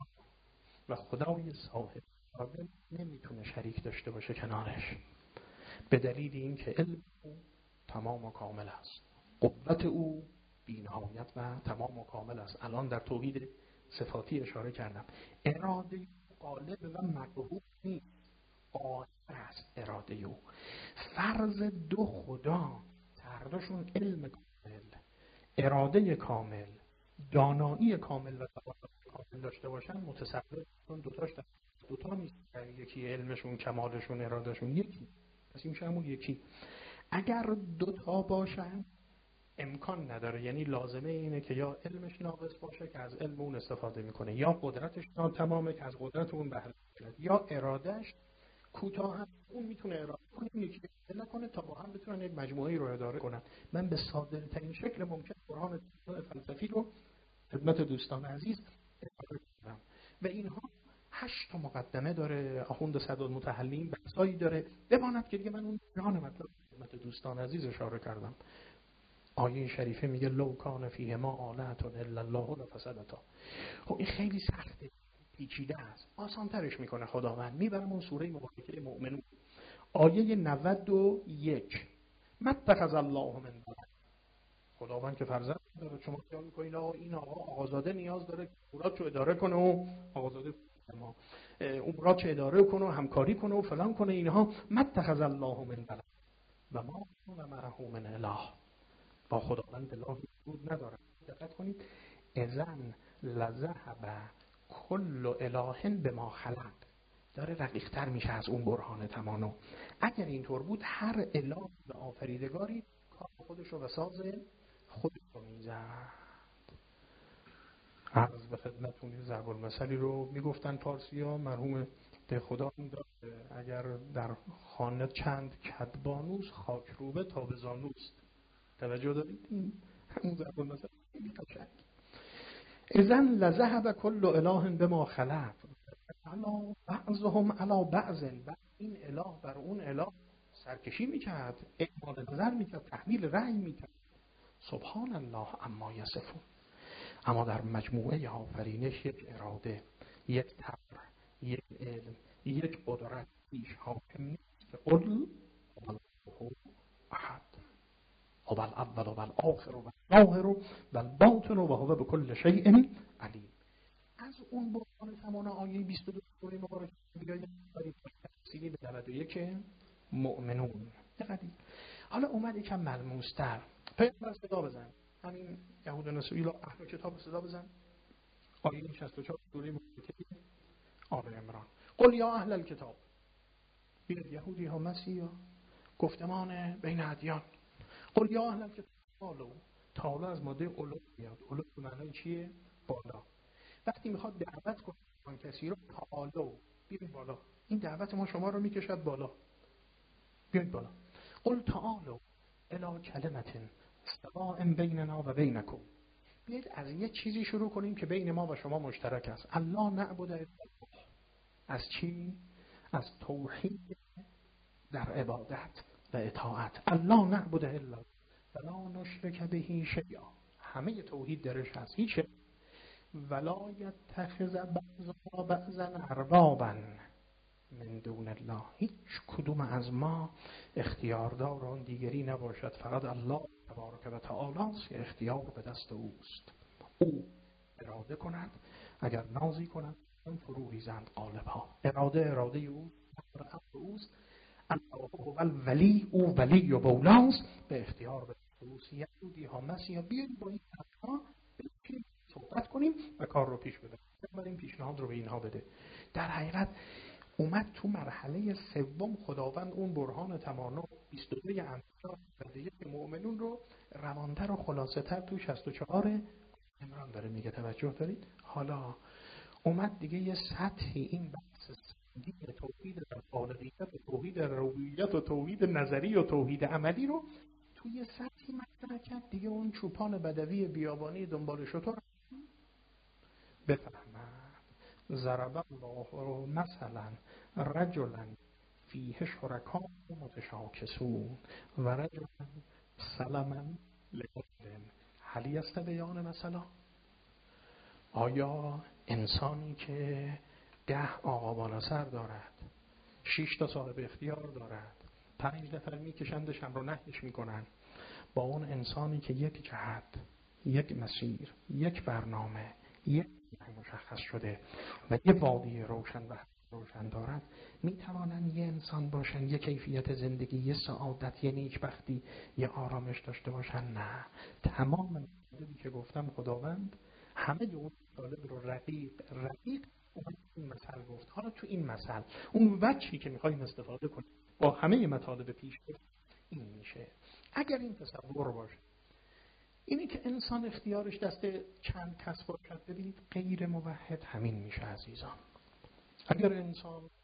و خدای صاحب نمیتونه شریک داشته باشه کنارش، به دلیل اینکه علم او تمام و کامل است، قوت او بی‌نهایت و تمام و کامل است. الان در توحید صفاتی اشاره کردم. اراده غالب و مقهور نیست، قادر است اراده او. فرض دو خدا، هر دوشون علم کامل، اراده کامل، دانایی کامل و توانایی کامل داشته باشن، متصور چون دوتا نیست، یکی علمشون، کمالشون، ارادهشون یکی، پس این میشه همون یکی. اگر دوتا باشن امکان نداره، یعنی لازمه اینه که یا علمش ناقص باشه که از علم اون استفاده میکنه، یا قدرتش تمامه که از قدرت اون بهره میبره، یا ارادهش کوتاه هم اون میتونه ارائه کنه، یکی نکنه تا با هم بتونن یک مجموعه‌ای رو اداره کنن. من به ساده ترین شکل ممکن برهان فلسفی رو خدمت دوستان عزیز ارائه کردم و اینها 8 تا مقدمه داره. آخوند سدادمتحلین بحثایی داره، بماند که دیگه من اون جان مطلب خدمت دوستان عزیز اشاره کردم. آیه شریفه میگه لو کان فیه ما آلهة الا الله لفسدتا. خب این خیلی سخته، پیچیده است. آسان ترش میکنه خداوند. میبرم اون سوره مبارکه مؤمنون آیه 91 متخذ الله من ولد. خداوند که فرزند داره، شما خیال میکنید این آقا آقازاده نیاز داره امورات رو اداره کنه و آقازاده ما امورات رو اداره کنه و همکاری کنه و فلان کنه اینها. متخذ الله من ولد و ما و معه من اله. با خداوند الهی وجود نداره. دقت کنید اذن لذهب کل اله بما خلق. داره رقیق‌تر میشه از اون برهان تمانو. اگر اینطور بود هر اله و آفریدگاری کار خودش رو و ساز خودش رو میزد. عرض به خدمتون ضرب المثلی رو میگفتن پارسی ها، مرحوم ده خدا میداد اگر در خانه چند کدبانوس خاک روبه تا به زانوست. توجه دارید؟ این همون ضرب المثل خیلی قشنگ. اذن لذهب کل اله بما خلق علی بعضهم علی بعض. این اله بر اون اله سرکشی میکرد، اعمال نظر میکرد، تحمیل رأی میکرد. سبحان الله عما یصفون. اما در مجموعه آفرینش یک اراده، یک طبع، یک علم، یک قدرت پیش حاکم نیست که قل هو احد هو الاول و الاخر و الظاهر و الباطن و هو بكل شیء علیم. از اون برهان تمام آیه 22 سوره مبارکه بیاید تفصیلی به 91 مؤمنون. دقیقاً. حالا اومد یکم ملموس‌تر. پیغمبر صدا بزن. همین یهود و نصارا اهل کتاب صدا بزن. آیه 64 سوره مبارکه آل عمران. قل یا اهل الکتاب. بیاد یهودی ها مسیحی ها گفتمان بین ادیان. قل یا اهل الکتاب تعالوا از ماده علو میاد. علو به معنای چیه؟ بالا. وقتی میخواد دعوت کنه کسی رو تعالوا بیاید بالا. این دعوت ما شما رو میکشد بالا. بیاید بالا. قل تعالوا الی کلمة سواء بیننا و بینکم. بیاید از یه چیزی شروع کنیم که بین ما و شما مشترک است. الله نعبد الا الله. از چی؟ از توحید در عبادت و اطاعت. الله نعبد الا ولا نشرک به شیئا. همه توحید درش هست. هیچ ولا یتخذ بعضنا بعضا اربابا من دون الله. هیچ کدوم از ما اختیاردار آن دیگری نباشد، فقط الله تبارک و تعالی است که اختیار به دست اوست. او اراده کند، اگر نازی کند اون فرو ریزند قالب‌ها. اراده او امر اوست. الله هو الولی، او ولی و مولاست، به اختیار به دست اوست. یهودی ها مسیحا بیاید با این حرفا صحبت کنیم و کار رو پیش ببریم. این پیشنهاد رو به اینها بده. در حقیقت اومد تو مرحله سوم خداوند اون برهان تمانا 22 انبیاء و یک مؤمنون رو روانتر و خلاصه تر تو 64 عمران داره میگه. توجه دارید؟ حالا اومد دیگه یه سطحی این بحث دیگه توحید خالقیت و توحید ربوبیت و توحید نظری و توحید عملی رو توی یه سطحی مطرح کرد دیگه. اون چوپان بدوی بیابانی دنبال شتر بفهمد. ضرب الله مثلا رجلا فیه شرکاء متشاکسون و رجلا سلما لکل هل یستویان مثلا. آیا انسانی که 10 آقا بالا سر دارد، 6 تا صاحب اختیار دارد، 5 نفر میکشندش هم رو نهیش میکنن، با اون انسانی که یک جهت، یک مسیر، یک برنامه، یک مشخص شده و یه وادی روشن دارد، میتوانن یه انسان باشن، یه کیفیت زندگی، یه سعادت، یه نیکبختی، یه آرامش داشته باشن؟ نه. تمام مطالبی که گفتم خداوند همه اون مطالب رو رقیق این مثل گفت. حالا تو این مثل اون وجهی که میخوایم استفاده کنیم با همه مطالب پیش این میشه. اگر این تصور باشه، اینی که انسان اختیارش دست چند کس باشد، ببینید غیر موحد همین میشه عزیزان. اگر انسان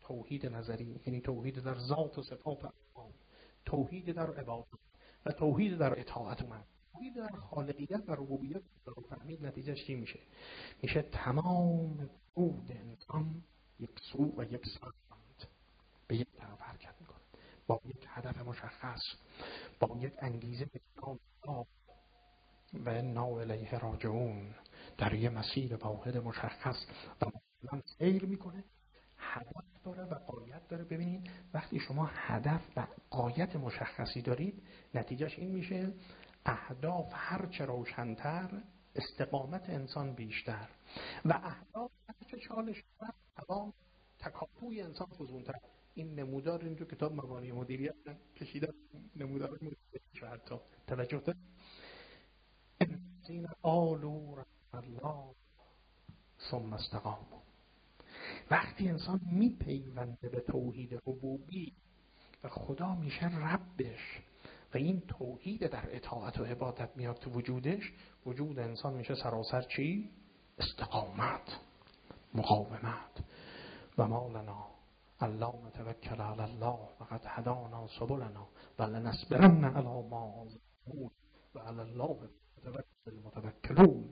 توحید نظری، یعنی توحید در ذات و صفات افعال، توحید در عبادت و توحید در اطاعت من، توحید در خالقیت و ربوبیت رو فهمید، نتیجهش چی میشه؟ میشه تمام وجود انسان یک سو و یک سمت به یک طرف حرکت میکنه، با یک هدف مشخص، با یک انگیزه به نام الله و انا الیه راجعون، در یه مسیر واحد مشخص و مثلا سیر میکنه، هدف داره و غایت داره. ببینید وقتی شما هدف و غایت مشخصی دارید، نتیجهش این میشه اهداف هرچه روشن‌تر، استقامت انسان بیشتر، و اهداف هرچه چالش‌تر، توان تکاپوی انسان فزون‌تر. این نمودار این تو کتاب مبانی مدیریت کشیده، نمودار مدیریت حتی توجه دارید. الذین قالوا ربنا الله ثم استقاموا. وقتی انسان میپیونده به توحید ربوبی و خدا میشه ربش و این توحید در اطاعت و عبادت میاد تو وجودش، وجود انسان میشه سراسر چی؟ استقامت، مقاومت. و ما لنا الا نتوکل علی الله وقد هدانا سبلنا ولنصبرن علی ما آذانا و علی الله فلیتوکل المتوکلون.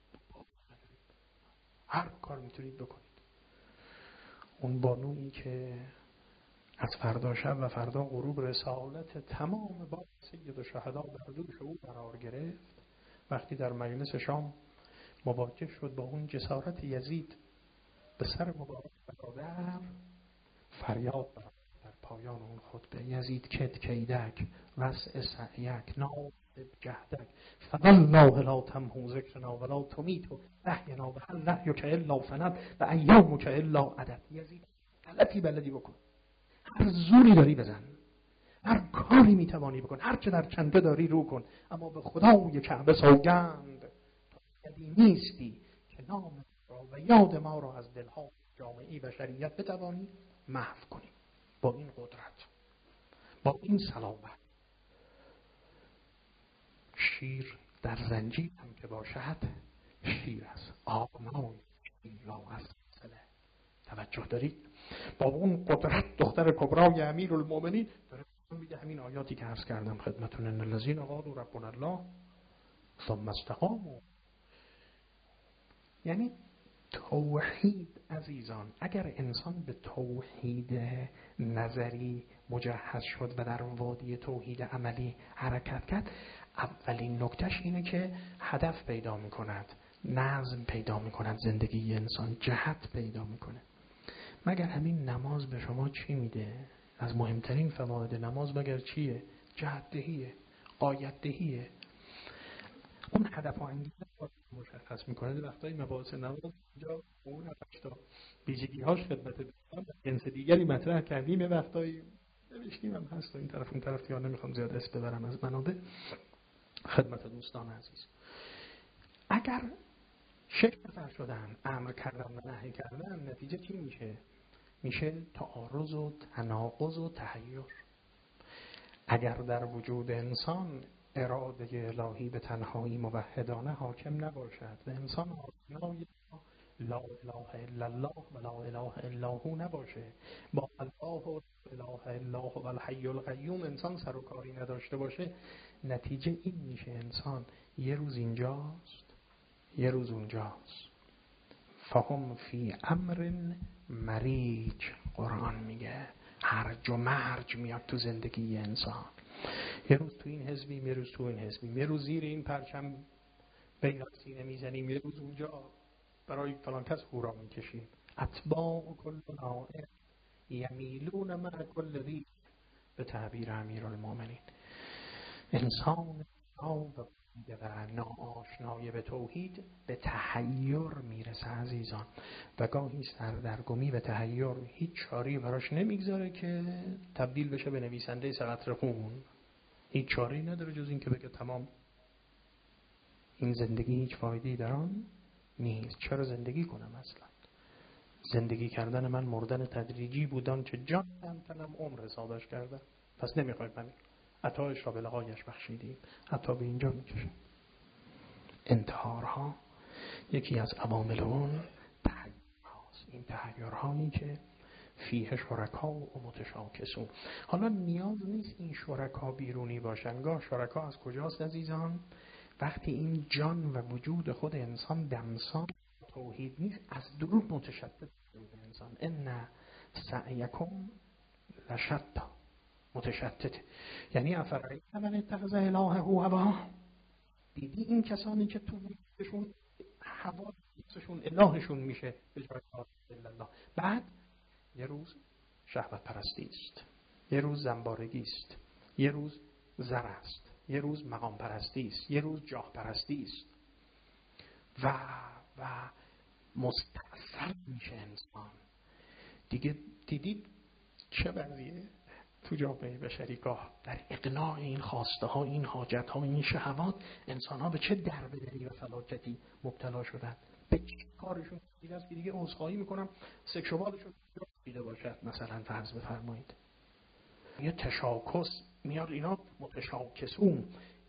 هر کار میتونید بکنید. اون بانویی که از فردا شب و فردا غروب رسالت تمام با سید و شهدا بر دوش او قرار گرفت، وقتی در مجلس شام مواجه شد با اون جسارت یزید به سر مبارک برادر، فریاد برآورد در پایان اون خطبه: یزید کت کیدک وسع سعیک ناصب جهدک فوالله لا تمحو ذکرنا ولا تمیت نحینا و هل نحیک الا فند و ایامک الا عدد. یزید غلطی بلدی بکن، هر زوری داری بزن، هر کاری میتوانی بکن، هر چه در چنده داری رو کن، اما به خدای کعبه سوگند تا نیستی که نام را و یاد ما را از دلها جامعی و شریعت بتوانی محو کنی. با این قدرت، با این صلابت، شیر در زنجیر هم که باشد شیر است، آبنای شیر لا است. توجه دارید؟ با اون قدرت دختر کبرای امیرالمومنین داره میگه همین آیاتی که عرض کردم خدمتتون: ان الذین قالوا ربنا الله ثم استقاموا. یعنی توحید عزیزان، اگر انسان به توحید نظری مجهز شد و در وادی توحید عملی حرکت کرد، اولین نکتهش اینه که هدف پیدا میکند، نظم پیدا میکند، زندگی انسان جهت پیدا میکنه. مگر همین نماز به شما چی میده؟ از مهمترین فواید نماز مگر چیه؟ جهت دهیه، غایت دهیه. اون هدف و انگیزه مشخص میکنه. وقتایی مباحث نماز اینجا اون هفت‌تا ویژگی هاش خدمت دوستان جنس دیگری مطرح کردیم، یه وقتایی نوشتیم هم هست و این طرف اون طرف، یا نمیخوام زیاد اسم ببرم از منابع خدمت دوستان عزیز. اگر 6 نفر شدن امر کردن و نهی کردن، نتیجه چی میشه؟ میشه تعارض و تناقض و تحیر. اگر در وجود انسان اراده الهی به تنهایی موحدانه حاکم نباشد و انسان آشنای لا اله الا الله و لا اله الا هو نباشه، با الله و اله الا هو الحی القیوم انسان سر و کاری نداشته باشه، نتیجه این میشه انسان یه روز اینجاست یه روز اونجاست. فهم فی امر مریج، قرآن میگه هرج و مرج میاد تو زندگی انسان. یه روز تو این حزبیم، یه روز تو این حزبیم، یه روز زیر این پرچم بیرق سینه میزنیم، یه روز اونجا برای فلان کس هورا میکشیم. اتباع کل نائم یمیلون مع کل ریح، به تعبیر امیرالمومنین. انسان و ناآشنای به توحید به تحیر میرسه عزیزان، و گاهی سردرگمی به تحیر هیچ چاری براش نمیگذاره که تبدیل بشه به نویسنده سقطر خون. هیچ چاری نداره جز این که بگه تمام این زندگی هیچ فایده‌ای در آن نیست. چرا زندگی کنم اصلا؟ زندگی کردن من مردن تدریجی بودن که جان تنم عمر حسابش کردم، پس نمیخوایم همین عطایش را به لقایش بخشیدیم. حتی به اینجا میکشه. انتحارها یکی از عوامل اون تحیرهاست. این تحیرهایی که فیه شرکا و متشاکسون. حالا نیاز نیست این شرکا بیرونی باشن. گاه شرکا از کجاست عزیزان؟ وقتی این جان و وجود خود انسان دمسان توحید نیست، از درون متشدد وجود انسان. ان سعیکم لشتا، متشتته. یعنی افرایت من اتخذ الهه هوا، دیدی این کسانی که تو وجودشون هوا سشون الهشون میشه به جای الله. بعد یه روز شهوت پرستی است، یه روز زنبارگی است، یه روز زر است، یه روز مقام پرستی است، یه روز جاه پرستی است و مستأصل میشه انسان. دیگه دیدید چه وضعیه تو جامعه بشری؟ گاه در اقناع این خواسته ها، این حاجت ها، این شهوات، انسان ها به چه دربدری و فلاکتی مبتلا شدن؟ به چه کارشون دیگه است که دیگه عذرخواهی میکنم سکشوالشون دیده باشد مثلا، فرض بفرمایید یه تشاکس میاد، اینا متشاکسون،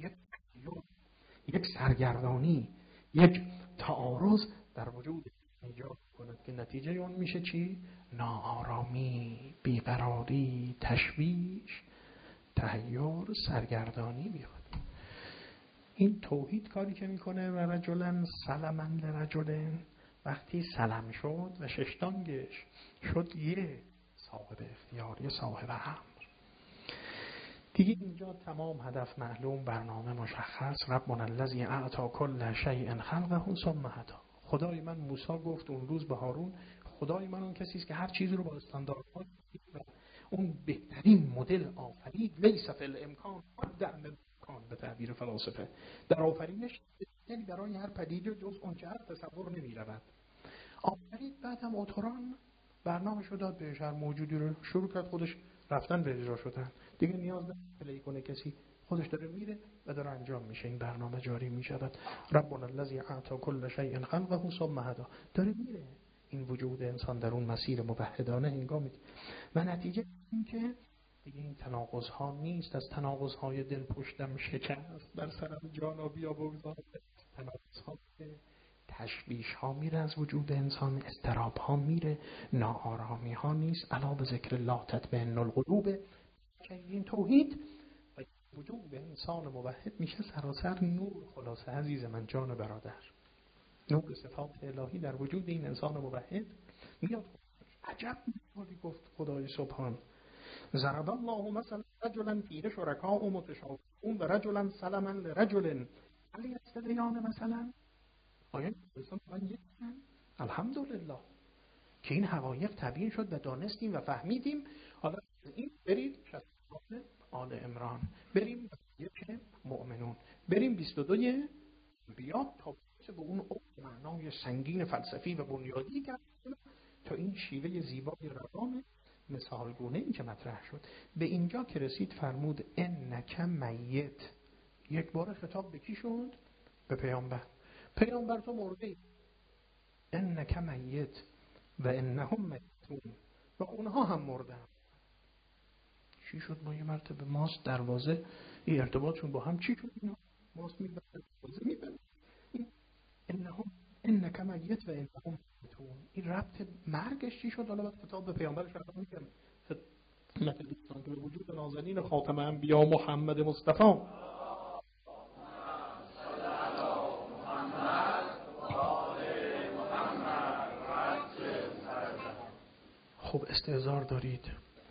یک سرگردانی، یک تعارض در وجود ایجاد کند که نتیجه اون میشه چی؟ ناآرامی، بیقراری، تشویش، تحیر، سرگردانی بیاد. این توحید کاری که میکنه و رجلن سلما لرجلن، وقتی سلم شد و ششتانگش شد یه صاحب اختیار، یه صاحب امر، دیگه اینجا تمام هدف معلوم، برنامه مشخص. ربنا الذی اعطی کل شیء خلقه ثم هدی. خدای من، موسی گفت اون روز به هارون، خدای من اون کسی است که هر چیزی رو با استانداردها و اون بهترین مدل آفرید. لیس فی الامکان ابدع من امکان، به تعبیر فلاسفه. در آفرینش یعنی برای هر پدیده جز اون که هر تصور نمی رود آفرید. بعد هم اتوران برنامه شد داد بهش، هر موجودی رو شروع کرد خودش رفتن به اجرا شدن. دیگه نیاز نیست پلی کنه کسی، خودش داره میره و داره انجام میشه، این برنامه جاری میشود. ربنا الذی اعطی کل شیء خلقه ثم هدی، داره میره این وجود انسان در اون مسیر موحدانه هنگامی و نتیجه این که دیگه این تناقض ها نیست. از تناقض های دل پشتم شکست، در سرم جانا بیا بگذار. تناقض ها تشویش ها میره از وجود انسان، اضطراب ها میره، ناآرامی ها نیست. الا به ذکر الله تطمئن القلوب. که این توحید و وجود انسان موحد میشه سراسر نور. خلاصه عزیز من، جان برادر، نور صفات الهی در وجود این انسان موحد میاد. عجب میگه گفت خدای سبحان، ضرب الله مثلا رجلا فیه شرکاء متشاکسون و رجلا سلما لرجل هل یستویان مثلا. آیا من یکم؟ الحمدلله که این حقایق تبیین شد و دانستیم و فهمیدیم. حالا این برید شفاعت آل عمران، بریم یک مؤمنون، بریم 22 بیاد تا به اون معنای سنگین فلسفی و بنیادی که تا این شیوه زیبای روان مثالگونه این که مطرح شد. به اینجا که رسید فرمود انک میت. یک بار خطاب به کی شد؟ به پیامبر. پیامبر تو مرده، انک میت و انهم میتون، و اونها هم مردن. چی شد؟ ما یه مرتبه ماست دروازه این ارتباطشون با هم چی شد؟ اینا ماست میبرد دروازه میبرد، انهم انک میت و انهم میتون، این ربط مرگش چی شد؟ حالا بعد خطاب به پیامبرش رو میگم خدمت دوستان که به وجود نازنین خاتم انبیا محمد مصطفی خب استعذار دارید.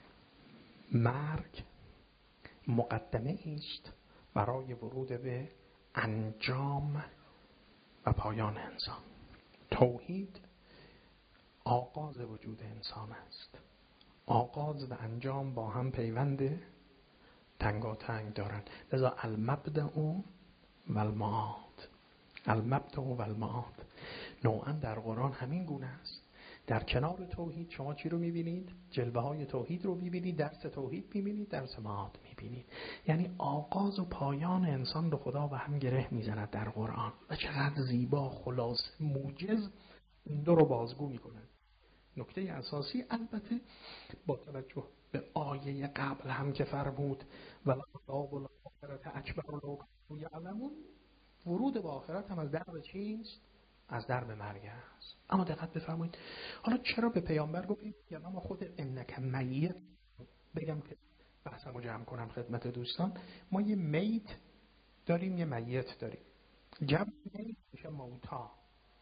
مرگ مقدمه است برای ورود به انجام و پایان انسان. توحید آغاز وجود انسان است. آغاز و انجام با هم پیوند تنگاتنگ دارند. لذا المبدأ و المعاد، المبدأ و المعاد نوعا در قرآن همین گونه است. در کنار توحید شما چی رو میبینید؟ جلوه های توحید رو میبینید، درس توحید میبینید، درس معاد میبینید. یعنی آغاز و پایان انسان رو خدا به هم گره میزند در قرآن و چقدر زیبا، خلاص، موجز این دو رو بازگو میکنند. نکته اساسی البته با توجه به آیه قبل هم که فرمود ولا عذاب الاخرة اکبر لو کانوا یعلمون، ورود به آخرت هم از درب چیست؟ از درب مرگ است. اما دقت بفرمایید، حالا چرا به پیامبر گفتیم یا اما خود انک میت؟ بگم که بحثمو جمع کنم خدمت دوستان. ما یه میت داریم، یه میت داریم. جمع میت میشه موتا.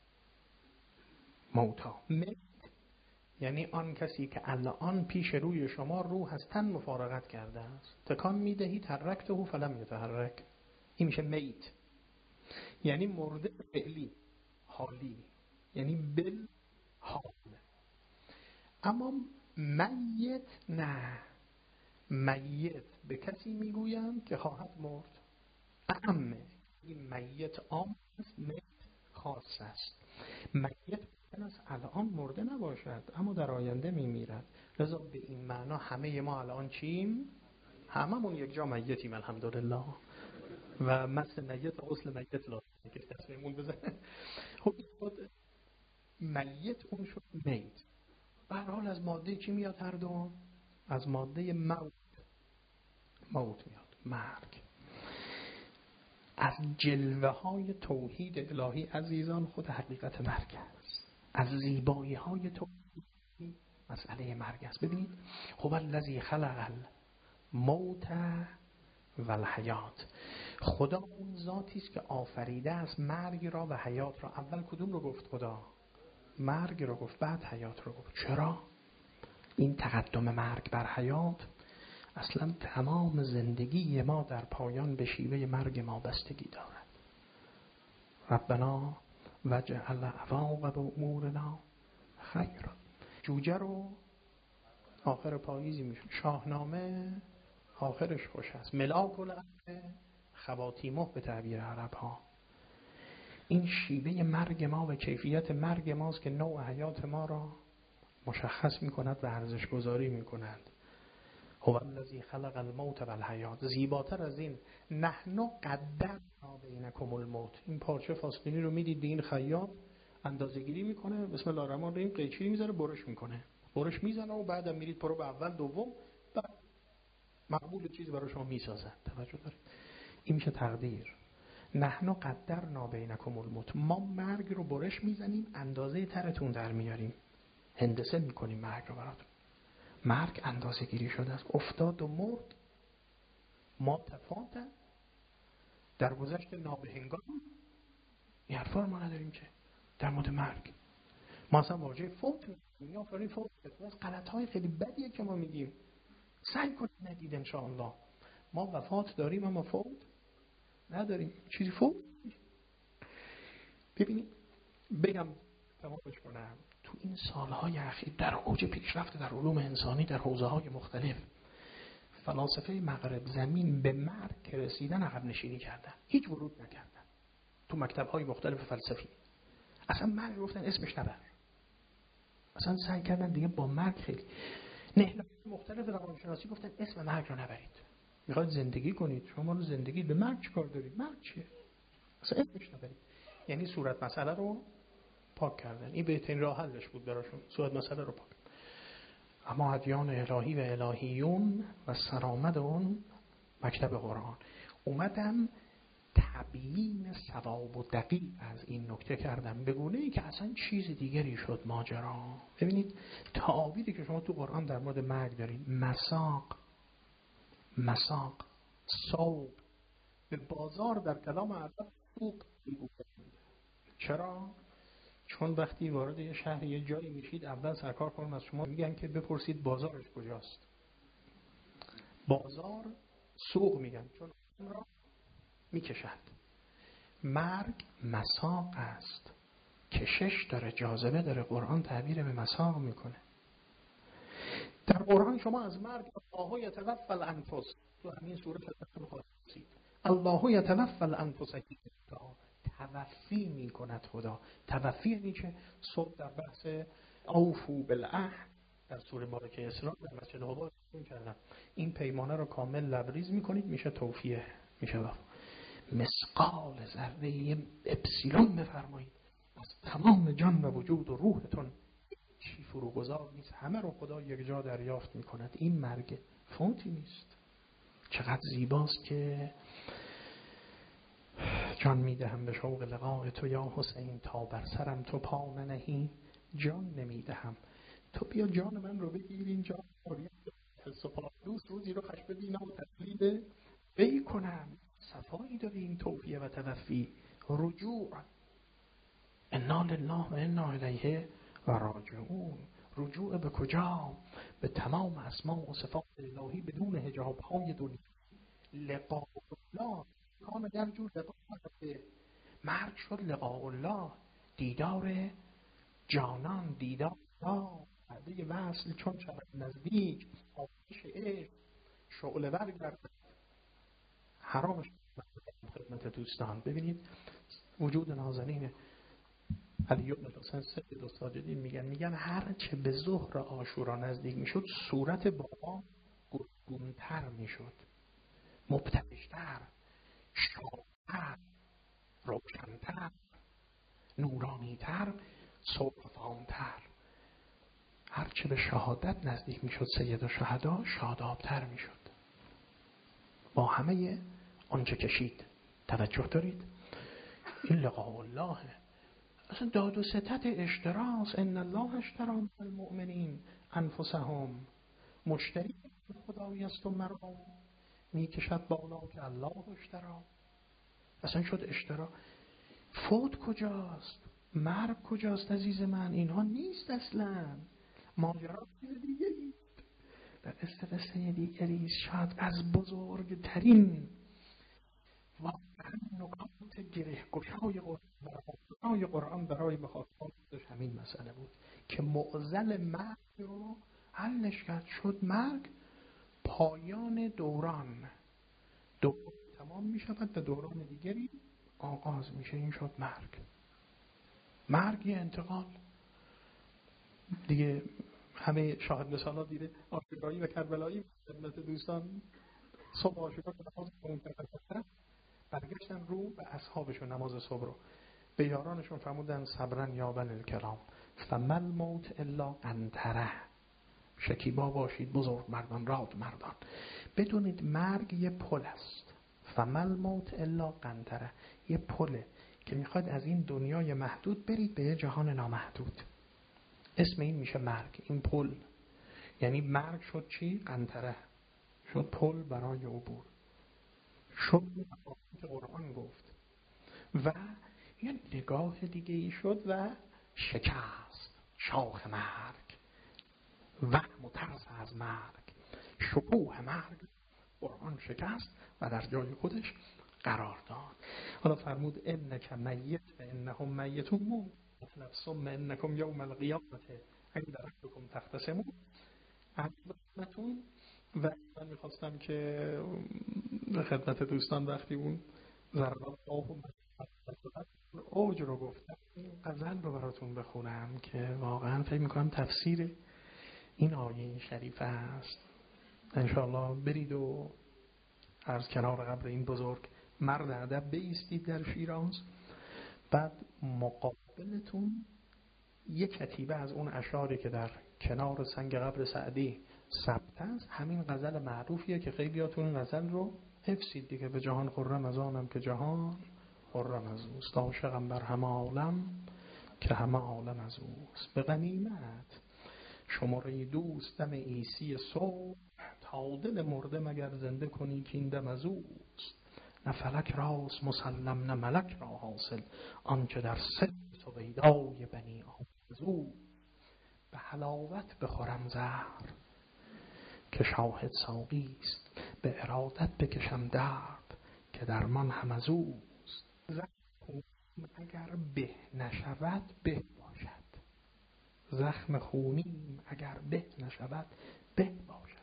میت یعنی آن کسی که الان پیش روی شما روح از تن مفارقت کرده است، تکان میدهی ترکته فلم یتحرک، این میشه میت. یعنی مرده فعلی، حالی، یعنی بالحال. اما میت نه، میت به کسی میگویند که خواهد مرد. اعمه، این میت عام است، میت خاص است. میت ممکن است الان مرده نباشد اما در آینده میمیرد. لذا به این معنا همه ما الان چیم؟ هممون یک جا میتیم الحمدلله. و مست میت و غسل میت لازمه که تصمیمون بزنه. خب این خود میت اون شد میت. به هر حال از ماده چی میاد هر دو؟ از ماده موت میاد، مرگ. از جلوه های توحید الهی عزیزان خود حقیقت مرگ است. از زیبایی های توحید مسئله مرگ است. ببینید، هو الذی خلق الموت و الحیات. خدا اون ذاتی است که آفریده است مرگ را و حیات را. اول کدوم رو گفت خدا؟ مرگ رو گفت، بعد حیات رو گفت. چرا؟ این تقدم مرگ بر حیات اصلا تمام زندگی ما در پایان به شیوه مرگ ما بستگی دارد. ربنا وجعل عواقب امورنا خیرا. جوجه رو آخر پاییزی میشه، شاهنامه آخرش خوش است. ملاک الامر خواتیمه به تعبیر عرب ها. این شیوه مرگ ما و کیفیت مرگ ماست که نوع حیات ما را مشخص میکند و ارزش گذاری میکند. هو الذی خلق الموت و الحیات. زیباتر از این، نحن قدرنا بینکم الموت. این پارچه فاصلی رو میدید به این خیاط، اندازه گیری میکنه، بسم الله الرحمن الرحیم، قیچی میذاره، برش میکنه، برش میزنه و بعدم میرید پرو به اول دوم، بعد مقبول چیزی برای شما میسازن. توجه دارید؟ این میشه تقدیر. نحن قدرنا بینکم الموت. ما مرگ رو برش میزنیم، اندازه ترتون در میاریم، هندسه میکنیم مرگ رو براتون. مرگ اندازه گیری شده است. افتاد و مرد، ما تفاوتن در گذشت نابهنگام. این حرفا ما نداریم که در مورد مرگ. ما اصلا واژه فوت میگیم، آفرین فوت. از غلط‌های خیلی بدیه که ما میگیم. سعی کنید ندید ان شاء الله. ما وفات داریم اما فوت نداریم. چیزی فوت. ببینید، بگم تمامش کنم. تو این سالهای اخیر در اوج پیشرفت در علوم انسانی در حوزه‌های مختلف، فلاسفه مغرب زمین به مرگ که رسیدن عقب نشینی کردن، هیچ ورود نکردن تو مکتب‌های مختلف فلسفی. اصلا مرگ گفتن اسمش نبر. اصلا سعی کردن دیگه با مرگ خیلی نهلت مختلف روانشناسی گفتن اسم مرگ رو نبرید. میخواید زندگی کنید، شما رو زندگی به مرگ چیکار دارید؟ مرگ چیه؟ اصلا اسمش نبرید. یعنی صورت مسئله رو پاک کردن. این بهترین راه حلش بود براشون، صورت مسئله رو پاک. اما ادیان الهی و الهیون و سرآمد اون مکتب قرآن اومدن تبیین صواب و دقیق از این نکته کردن، به گونه‌ای که اصلا چیز دیگری شد ماجرا. ببینید، تعابیری که شما تو قرآن در مورد مرگ دارید، مساق، سوق، به بازار در کلام عرب سوق میگوید. چرا؟ چون وقتی وارد یه شهر یه جایی میشید، اول سرکار خانم از شما میگن که بپرسید بازارش کجاست. بازار سوق میگن، چون اون را میکشند. مرگ مساق است، کشش داره، جاذبه داره. قرآن تعبیر به مساق میکنه. در قرآن شما از مرگ الله یتوفی الانفس، تو همین سوره فتح خواهید، الله یتوفی الانفس، توفی میکند خدا. توفی یعنی که صبح در بحث اوفو بالعهد در سوره بارکه اسراء در مسجد قبا کردن، این پیمانه رو کامل لبریز میکنید، میشه توفیه، میشه وفا. مثقال ذره اپسیلون بفرمایید از تمام جان و وجود و روحتون چی فروگذار نیست، همه رو خدا یک جا دریافت میکند. این مرگ فوتی نیست. چقدر زیباست که جان میدهم به شوق لقاء تو یا حسین، تا بر سرم تو پا ننهی جان نمیدهم. تو بیا جان من رو بگیر، این جان حس و پادوس روزی رو خش ببینم و تسلیم بی کنم. صفایی داره این توفیه و توفی. رجوع، انا لله و انا الیه و راجعون. رجوع به کجا؟ به تمام اسماء و صفات الهی بدون حجاب های دنیا. لقاء الله کان اگر جور لقاء مرده مرگ شد لقاء الله، دیدار جانان، دیدار الله بعده وصل چون شود نزدیک، آتش عشق شعله ور گردد حرامش خدمت دوستان. ببینید وجود نازنین علی بن الحسین سید الساجدین میگن هر چه به ظهر عاشورا نزدیک میشد صورت بابا گلگونتر میشد، مبتهج‌تر، شادتر، روشنتر، نورانیتر، سرخفامتر. هر چه به شهادت نزدیک میشد سید الشهدا شادابتر میشد با همه آنچه کشید. توجه دارید؟ این لقاء الله اصلا داد و ستت اشتراس. ان الله اشتری من المؤمنین انفسهم. مشتری خدایی است و مرا میکشد بالا که الله اشترا. اصلا شد اشترا. فوت کجاست؟ مرگ کجاست عزیز من؟ اینها نیست اصلا. ماجرا چیز دیگری است. در قصه دیگری است، شاید از بزرگترین واقعا نکات گره گشای قرآن برای مخاطبان همین مسئله بود که معضل مرگ رو حلش کرد. شد مرگ پایان دوران تمام می شود و دوران دیگری آغاز میشه. این شد مرگ یه انتقال دیگه. همه شاهد مثالات دیده آشورایی و کربلایی خدمت دوستان. صبح آشورا که نماز کردن برگشتن رو به اصحابشون نماز صبح رو به یارانشون فرمودن صبرن یا بنی الکرام فمل موت الا قنطره. شکیبا باشید بزرگ مردان، راد مردان، بدونید مرگ یه پل است. فمل موت الا قنطره، یه پله که میخواد از این دنیای محدود برید به یه جهان نامحدود. اسم این میشه مرگ. این پل یعنی مرگ شد چی؟ قنطره، شد پل برای عبور، شد که قرآن گفت. و یه نگاه دیگه ای شد و شکست شاخ مرگ، وهم و ترس از مرگ، شکوه مرگ قرآن شکست و در جای خودش قرار داد. حالا فرمود انک میت و انهم میتون ثم انکم یوم القیامت عند ربکم تختصمون. خدمتون و من میخواستم که خدمت دوستان وقتی اون ضربات اوج رو گفتم این غزل رو براتون بخونم که واقعا فکر میکنم تفسیر این آیه شریف است. انشاءالله برید و از کنار قبر این بزرگ مرد ادب بایستید در شیراز، بعد مقابلتون یک کتیبه از اون اشعاری که در کنار سنگ قبر سعدی ثبت است همین غزل معروفیه که خیلیاتون این غزل رو حفظید دیگه. به جهان خرم از آنم که جهان خرم از اوست، عاشقم بر همه عالم که همه عالم از اوست. به غنیمت شماره دوست دم عیسی صبح، تا دل مرده مگر زنده کنی که این دم از اوست. نه فلک راست مسلم نه ملک را حاصل، آنچه در سر سویدای بنی آموزو. به حلاوت بخورم زهر که شاهد ساقی است، به ارادت بکشم درد که درمان هم از اوست. زخم اگر به نشود به باشد، زخم خونیم اگر به نشود به باشد.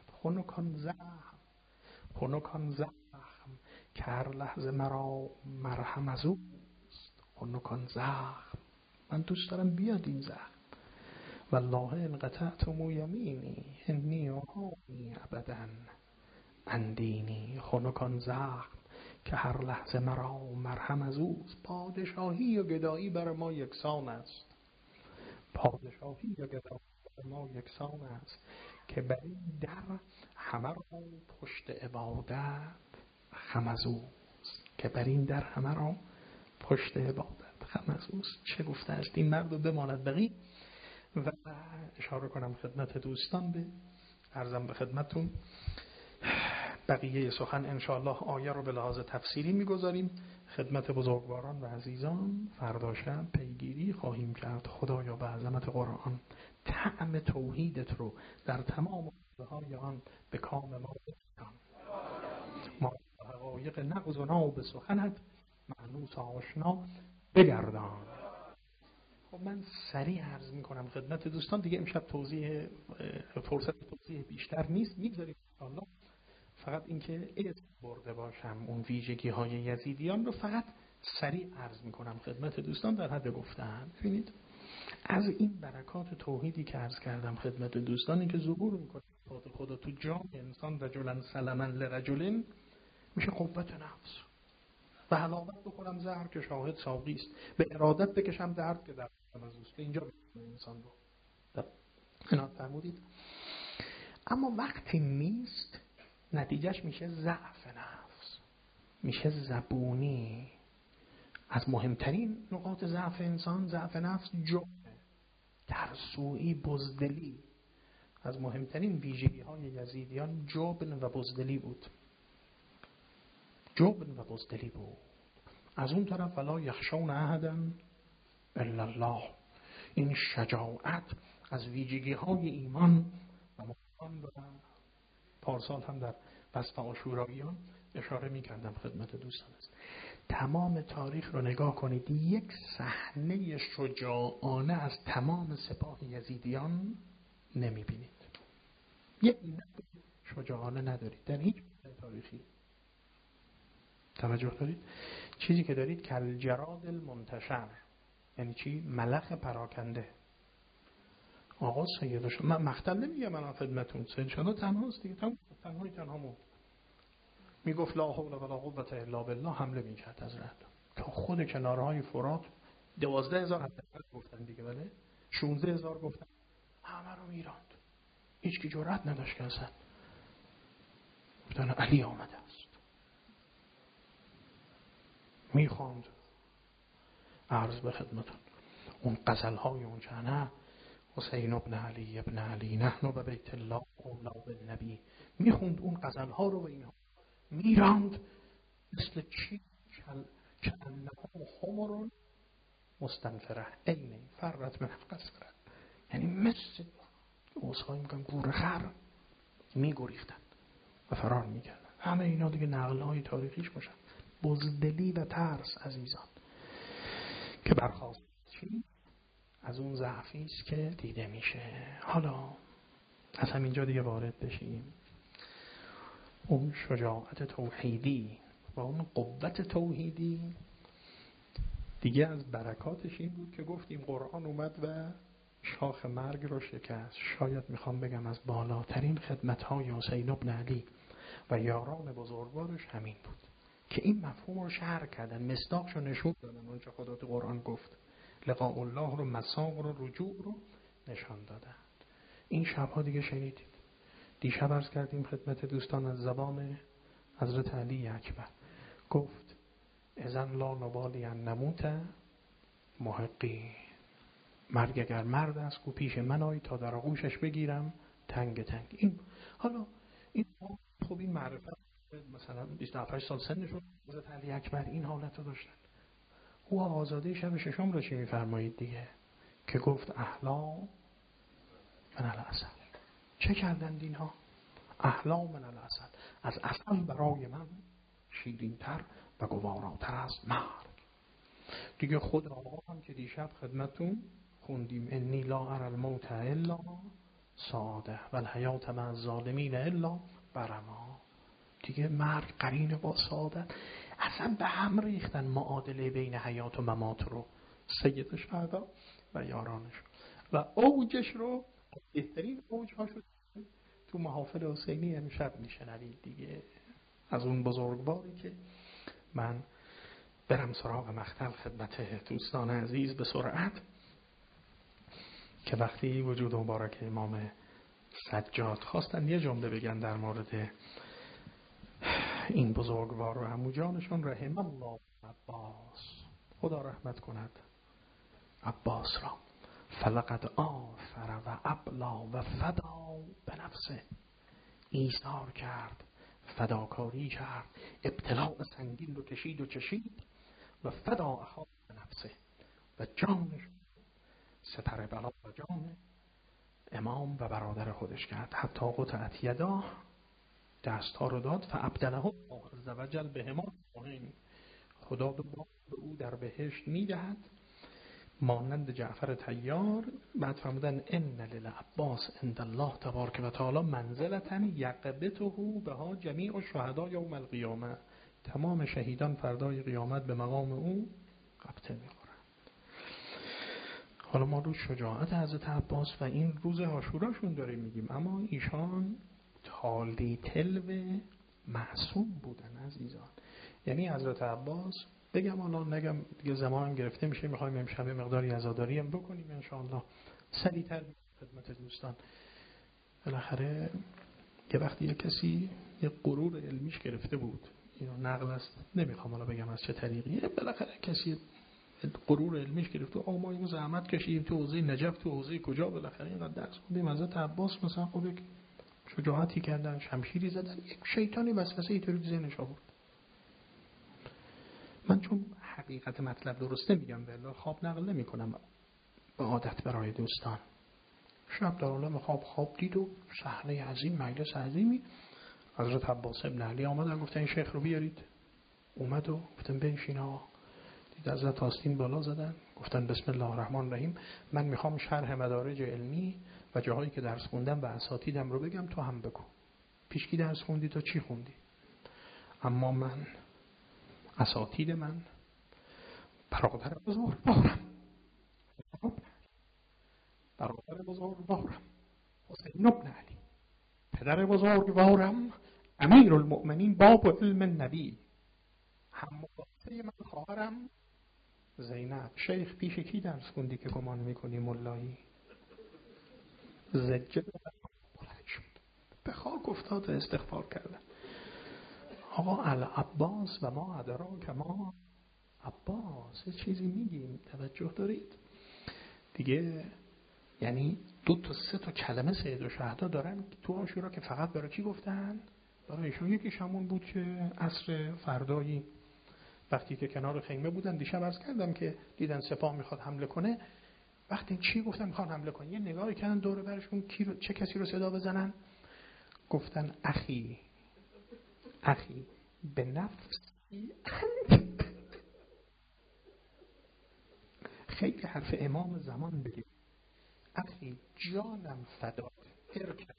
خنک آن زخم که هر لحظه مرا مرهم از اوست. خنک آن زخم، من دوست دارم بیاد این زخم. والله ان قطعتم یمینی انی اهانی ابدا عن دینی. خنک آن زخم که هر لحظه مرا مرهم از اوست. پادشاهی و گدایی بر ما یکسان است، پادشاهی و گدایی بر ما یکسان است، که بر این در همه را پشت عبادت خم از اوست. که بر این در همه را پشت عبادت خم از اوست. چه گفته است این مرد و بماند بقی. و اشاره کنم خدمت دوستان به عرضم به خدمتون بقیه سخن انشاءالله آیه رو به لحاظ تفسیری میگذاریم خدمت بزرگواران و عزیزان. فردا شب پیگیری خواهیم کرد. خدایا به عظمت قرآن طعم توحیدت رو در تمام های آن به کام ما بسیان. ما حقایق نغزنا به سخنت معنوس آشنا بگردان. خب من سریع عرض میکنم خدمت دوستان دیگه امشب فرصت توضیح بیشتر نیست میگذاریم انشاءالله. فقط اینکه اسم برده باشم اون ویژگی های یزیدیان رو فقط سریع عرض میکنم خدمت دوستان در حد گفتن. ببینید از این برکات توحیدی که عرض کردم خدمت دوستانی که ظهور میکنه خدا تو جان انسان رجلن سلمن لرجلن میشه قوت نفس. به حلاوت بخورم زهر که شاهد ساقی است، به ارادت بکشم درد که در از اوست. اینجا بکنه انسان رو اینا فرمودید. اما وقتی نیست نتیجهش میشه ضعف نفس، میشه زبونی. از مهمترین نقاط ضعف انسان ضعف نفس جبن، ترسویی، بزدلی. از مهمترین ویژگی های یزیدیان جبن و بزدلی بود. جبن و بزدلی بود. از اون طرف ولا یخشون احدا الا الله. این شجاعت از ویژگی های ایمان و مؤمنان و پارسال هم در وصف عاشوراییان اشاره می کردم خدمت دوستان است. تمام تاریخ رو نگاه کنید یک صحنه شجاعانه از تمام سپاه یزیدیان نمی بینید. یک شجاعانه ندارید در هیچ تاریخی. توجه دارید؟ چیزی که دارید کالجراد المنتشر، یعنی چی؟ ملخ پراکنده. آقا سید من مقتل نمیگم من خدمتون، سید شما تنهاست دیگه، تنها موند. میگفت لا حول ولا قوة الا بالله، حمله میکرد از رد تا خود کنارهای فرات. 12,000 حداقل گفتن دیگه، بله 16,000 گفتن، همه رو میراند. هیچ کی جرأت نداشت که اصلا. گفتن علی آمده است. میخواند عرض به خدمتون اون غزلهای اون چنه حسین ابن علی ابن علی نحن به بیت الله اولا بالنبی. میخوند اون غزلها رو به اینها میراند مثل چی؟ کأنه حمر مستنفره عین فرت من القصفره. یعنی مثل اوصایی میگن گور خر میگریختن و فرار میکردن. همه اینا دیگه نقلهای تاریخیش باشن. بزدلی و ترس عزیزان که برخواست چی؟ از اون ضعفی است که دیده میشه. حالا از همینجا دیگه وارد بشیم. اون شجاعت توحیدی و اون قوت توحیدی دیگه از برکاتش این بود که گفتیم قرآن اومد و شاخ مرگ رو شکست. شاید میخوام بگم از بالاترین خدمت‌های حسین ابن علی و یاران بزرگوارش همین بود که این مفهوم رو شرح کردن، مصداقش رو نشون دادن. اونچه خدا تو قرآن گفت لقاء الله رو، مساق رو، رجوع رو نشان دادن. این شبها دیگه شنیدید. دیشب عرض کردیم خدمت دوستان از زبان حضرت علی اکبر گفت اذن لا نبالی ان نموت محقی. مرگ اگر مرد است گو پیش من آی تا در آغوشش بگیرم تنگ تنگ. این حالا این خب این معرفت مثلا 28 سال سنشون حضرت علی اکبر این حالت رو داشتن. او آزاده شب ششم رو چی میفرمایید دیگه که گفت احلا من العسل. چه کردند اینها؟ احلا من العسل، از عسل برای من شیرین تر و گواراتر است مرگ. دیگه خود آقا هم که دیشب خدمتون خوندیم انی لا اری الموت الا ساده و الحیات مع الظالمین الا برما. دیگه مرگ قرین با سعادت. اصلا به هم ریختن معادله بین حیات و ممات رو سید شهدا و یارانش و اوجش رو بهترین اوج ها شد تو محافل حسینی امشب میشنوید دیگه. از اون بزرگواری که من برم سراغ مقتل خدمت دوستان عزیز به سرعت که وقتی وجود مبارک امام سجاد خواستن یه جمله بگن در مورد این بزرگوار و عمو جانشون رحم الله عباس. خدا رحمت کند عباس را. فلقد آثر و ابلا و فدا به نفسه، ایثار کرد، فداکاری کرد، ابتلاء سنگین رو کشید و چشید و فدا اخاه به نفسه، و جانش سپر بلا و جان امام و برادر خودش کرد. حتی قطعت یدا، دستها رو داد، فابدله الله عز وجل بهما خدا به او در بهشت میدهد مانند جعفر طیار. بعد فرمودن ان للعباس عند الله تبارک و تعالی منزلة یقبته بها جمیع الشهداء یوم القیامه، تمام شهیدان فردای قیامت به مقام او قبطه میخورند. حالا ما رو شجاعت حضرت عباس و این روز عاشوراشون داریم میگیم، اما ایشان تالی تلو معصوم بودن عزیزان. یعنی حضرت عباس، بگم حالا نگم دیگه زمان گرفته میشه، میخوایم امشب مقداری عزاداری هم بکنیم انشاءالله سریعتر خدمت دوستان. بالاخره یه وقتی یه کسی یه غرور علمیش گرفته بود، اینو نقل است، نمیخوام حالا بگم از چه طریقیه، بالاخره کسی غرور علمیش گرفت و ما اینو زحمت کشیدیم تو حوزه نجف، تو حوزه کجا، بالاخره اینقدر درس خوندیم. حضرت عباس مثلا خب یک شجاعتی کردن، شمشیری زدن، یک شیطانی وسوسه اینطوری تو ذهنش آورد. من چون حقیقت مطلب درست نمیگم، والله خواب نقل نمی‌کنم به عادت برای دوستان. شب در عالم خواب دید و صحنه عظیم، مجلس عظیمی، حضرت عباس ابن علی آمدن گفتن این شیخ رو بیارید. اومد و گفتن بنشین آقا. دید حضرت آستین بالا زدن، گفتن بسم الله الرحمن الرحیم، من میخوام شرح مدارج علمی و جاهایی که درس خوندم و اساتیدم رو بگم، تو هم بگو. پیش کی درس خوندی، تو چی خوندی؟ اما من اساتید من برادر بزرگوارم حسین بن علی، پدر بزرگوارم امیرالمؤمنین باب علم النبی، هم مقابله من خواهرم زینب. شیخ پیش کی درس خوندی که گمان میکنی ملایی؟ زجه به خاک افتاد و استغفار کردن. آقا العباس و ما ادراک ما عباس، یه چیزی میگیم توجه دارید دیگه. یعنی 2 تا 3 تا کلمه سید الشهدا دارن تو عاشورا که فقط برای کی گفتن؟ برای ایشون. یکیش همون بود که عصر فردایی وقتی که کنار خیمه بودن، دیشب عرض کردم که دیدن سپاه میخواد حمله کنه، وقتی چی گفتن میخوان حمله کنن، یه نگاهی کردن دور برشون چه کسی رو صدا بزنن، گفتن اخی به نفسی خیلی حرف امام زمان بگید، اخی جانم فدات ارکب،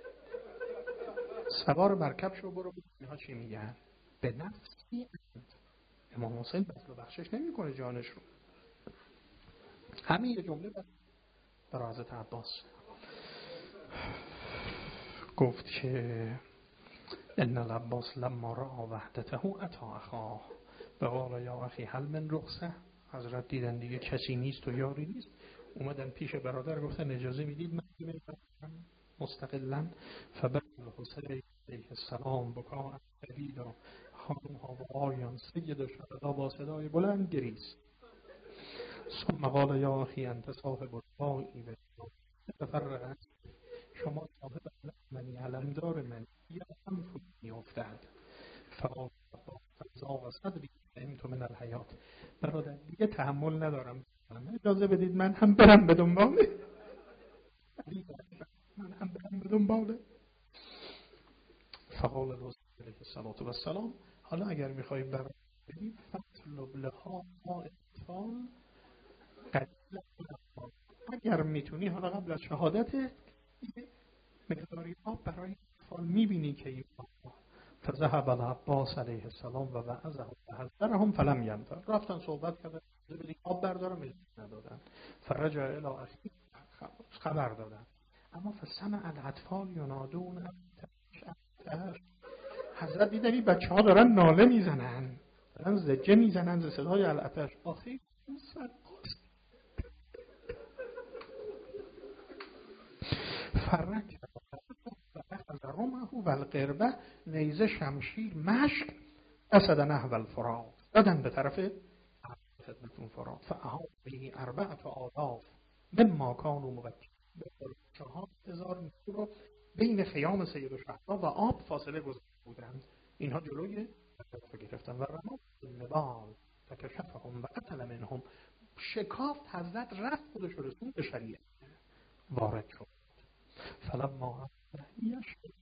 سوار مرکب شو برو. اینها چی میگن؟ به نفسی امام حسین بذل و بخشش نمی کنه جانش رو. همین یه جمله برای حضرت عباس گفت که ان العباس لما را وحدته اتا اخاه بقال یا اخی هل من رخصه. حضرت دیدن دیگه کسی نیست و یاری نیست، اومدن پیش برادر گفتن اجازه میدید من مستقلا. فبعد الحسین علیه السلام بکا شدیدا خانم‌ها و آیان سید الشهدا با صدای بلند گریست. ثم قال یا اخی انت صاحب البائی و تفرق، شما صاحب منی علمدار من، یا هم فوتی افتاد. فقال فضا و صدری فهمت من الحیات. برادر دیگه تحمل ندارم، اجازه بدید من هم برم به دنباله. فقال الرسول علیه السلام حالا اگر میخوایی برای بدید فطلب لها اطفال قدیل، اگر میتونی حالا قبل از شهادت مقداری آب برای اطفال میبینی که این فذهب العباس علیه السلام و وعظه و حذرهم فلم ینفع. رفتن صحبت کردن، ببینید آب بردارم ندادن. فرجع الی اخی، خبر دادن. اما فسمع الاطفال ینادون حضرت دیدن این بچه ها دارن ناله میزنن، دارن زجه میزنن ز صدای العطش. آخه فرک از رمه و القربه، نیزه، شمشیر، مشک، اسد نحو الفرات، دادن به طرف خدمتون فراد فاحاط به 4 آلاف مما کانوا موکلین، 4,000 نیرو رو بین خیام سید الشهدا و آب فاصله گذاشته بودند. اینها جلوی رو گرفتن و رموا النبال فکشفهم و قتل منهم، شکافت حضرت رفت خودش رو رسون به شریعت وارد شد. فلما یشرب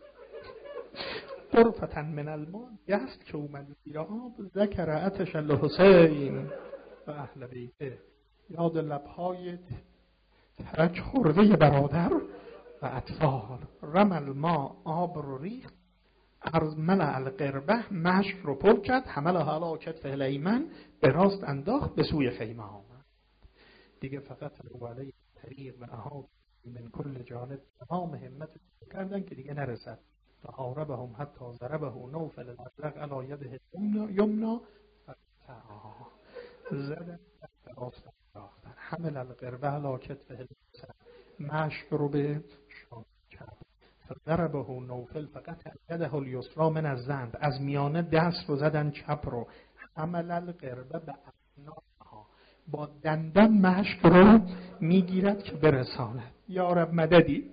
طرفة من الماء، دست که اومد زیر آب، ذکر عطش الحسین و اهل بیته، یاد لبهای ترک خورده برادر و اطفال. رمل ما، آب رو ریخت، از ملع القربه، مشک رو پر کرد، حملها علی کتفه الایمن، به راست انداخت، به سوی خیمه آمد. دیگه فقط علیه طریق و احاط من کل جانب، تمام همت کردن که دیگه نرسد. فحاربهم حتی ضربه نوفل الازرق علی یده یمنا فتعا، زدن دست راست انداختن. حمل القربه علی کتفه الایسر، مشک رو به شانه کرد. فضربه نوفل فقط یده الیسری من الزند، از میانه دست رو زدن چپ رو. حمل القربه به افناها، با دندان مشک رو میگیرد که برساند. یا رب مددی.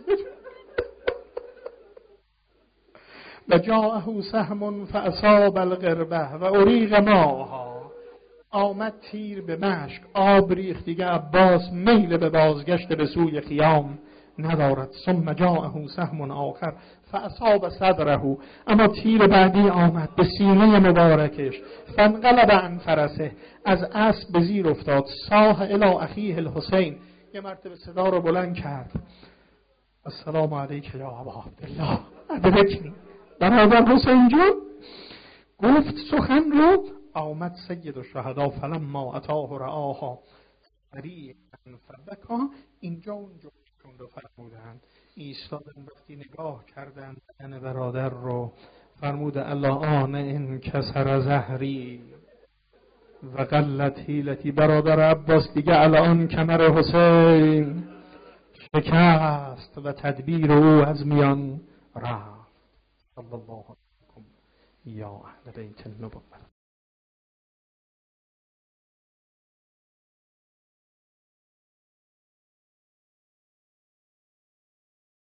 و جاءه سهم فاصاب القربه و اریق ماها، آمد تیر به مشک، آب ریخت. دیگه عباس میل به بازگشت به سوی خیام ندارد. ثم جاءه سهم آخر فاصاب صدره، اما تیر بعدی آمد به سینه مبارکش. فانقلب عن فرسه، از اسب به زیر افتاد. صاح الی اخیه الحسین، یه مرتبه صدا رو بلند کرد. السلام علیک یا ابا عبدالله، ادرکنی، برادر حسین جان. گفت سخن رو. آمد سید الشهدا فلما اتاه رآها سریعا فبکا، اینجا اونجا رو فرمودند، ایستادن وقتی نگاه کردن بدن برادر رو، فرمود الان این کسر زهری و قلت حیلتی، برادر عباس دیگه الان کمر حسین شکست و تدبیر او از میان رفت. صلی الله علیکم یا اهل بیت النبوة.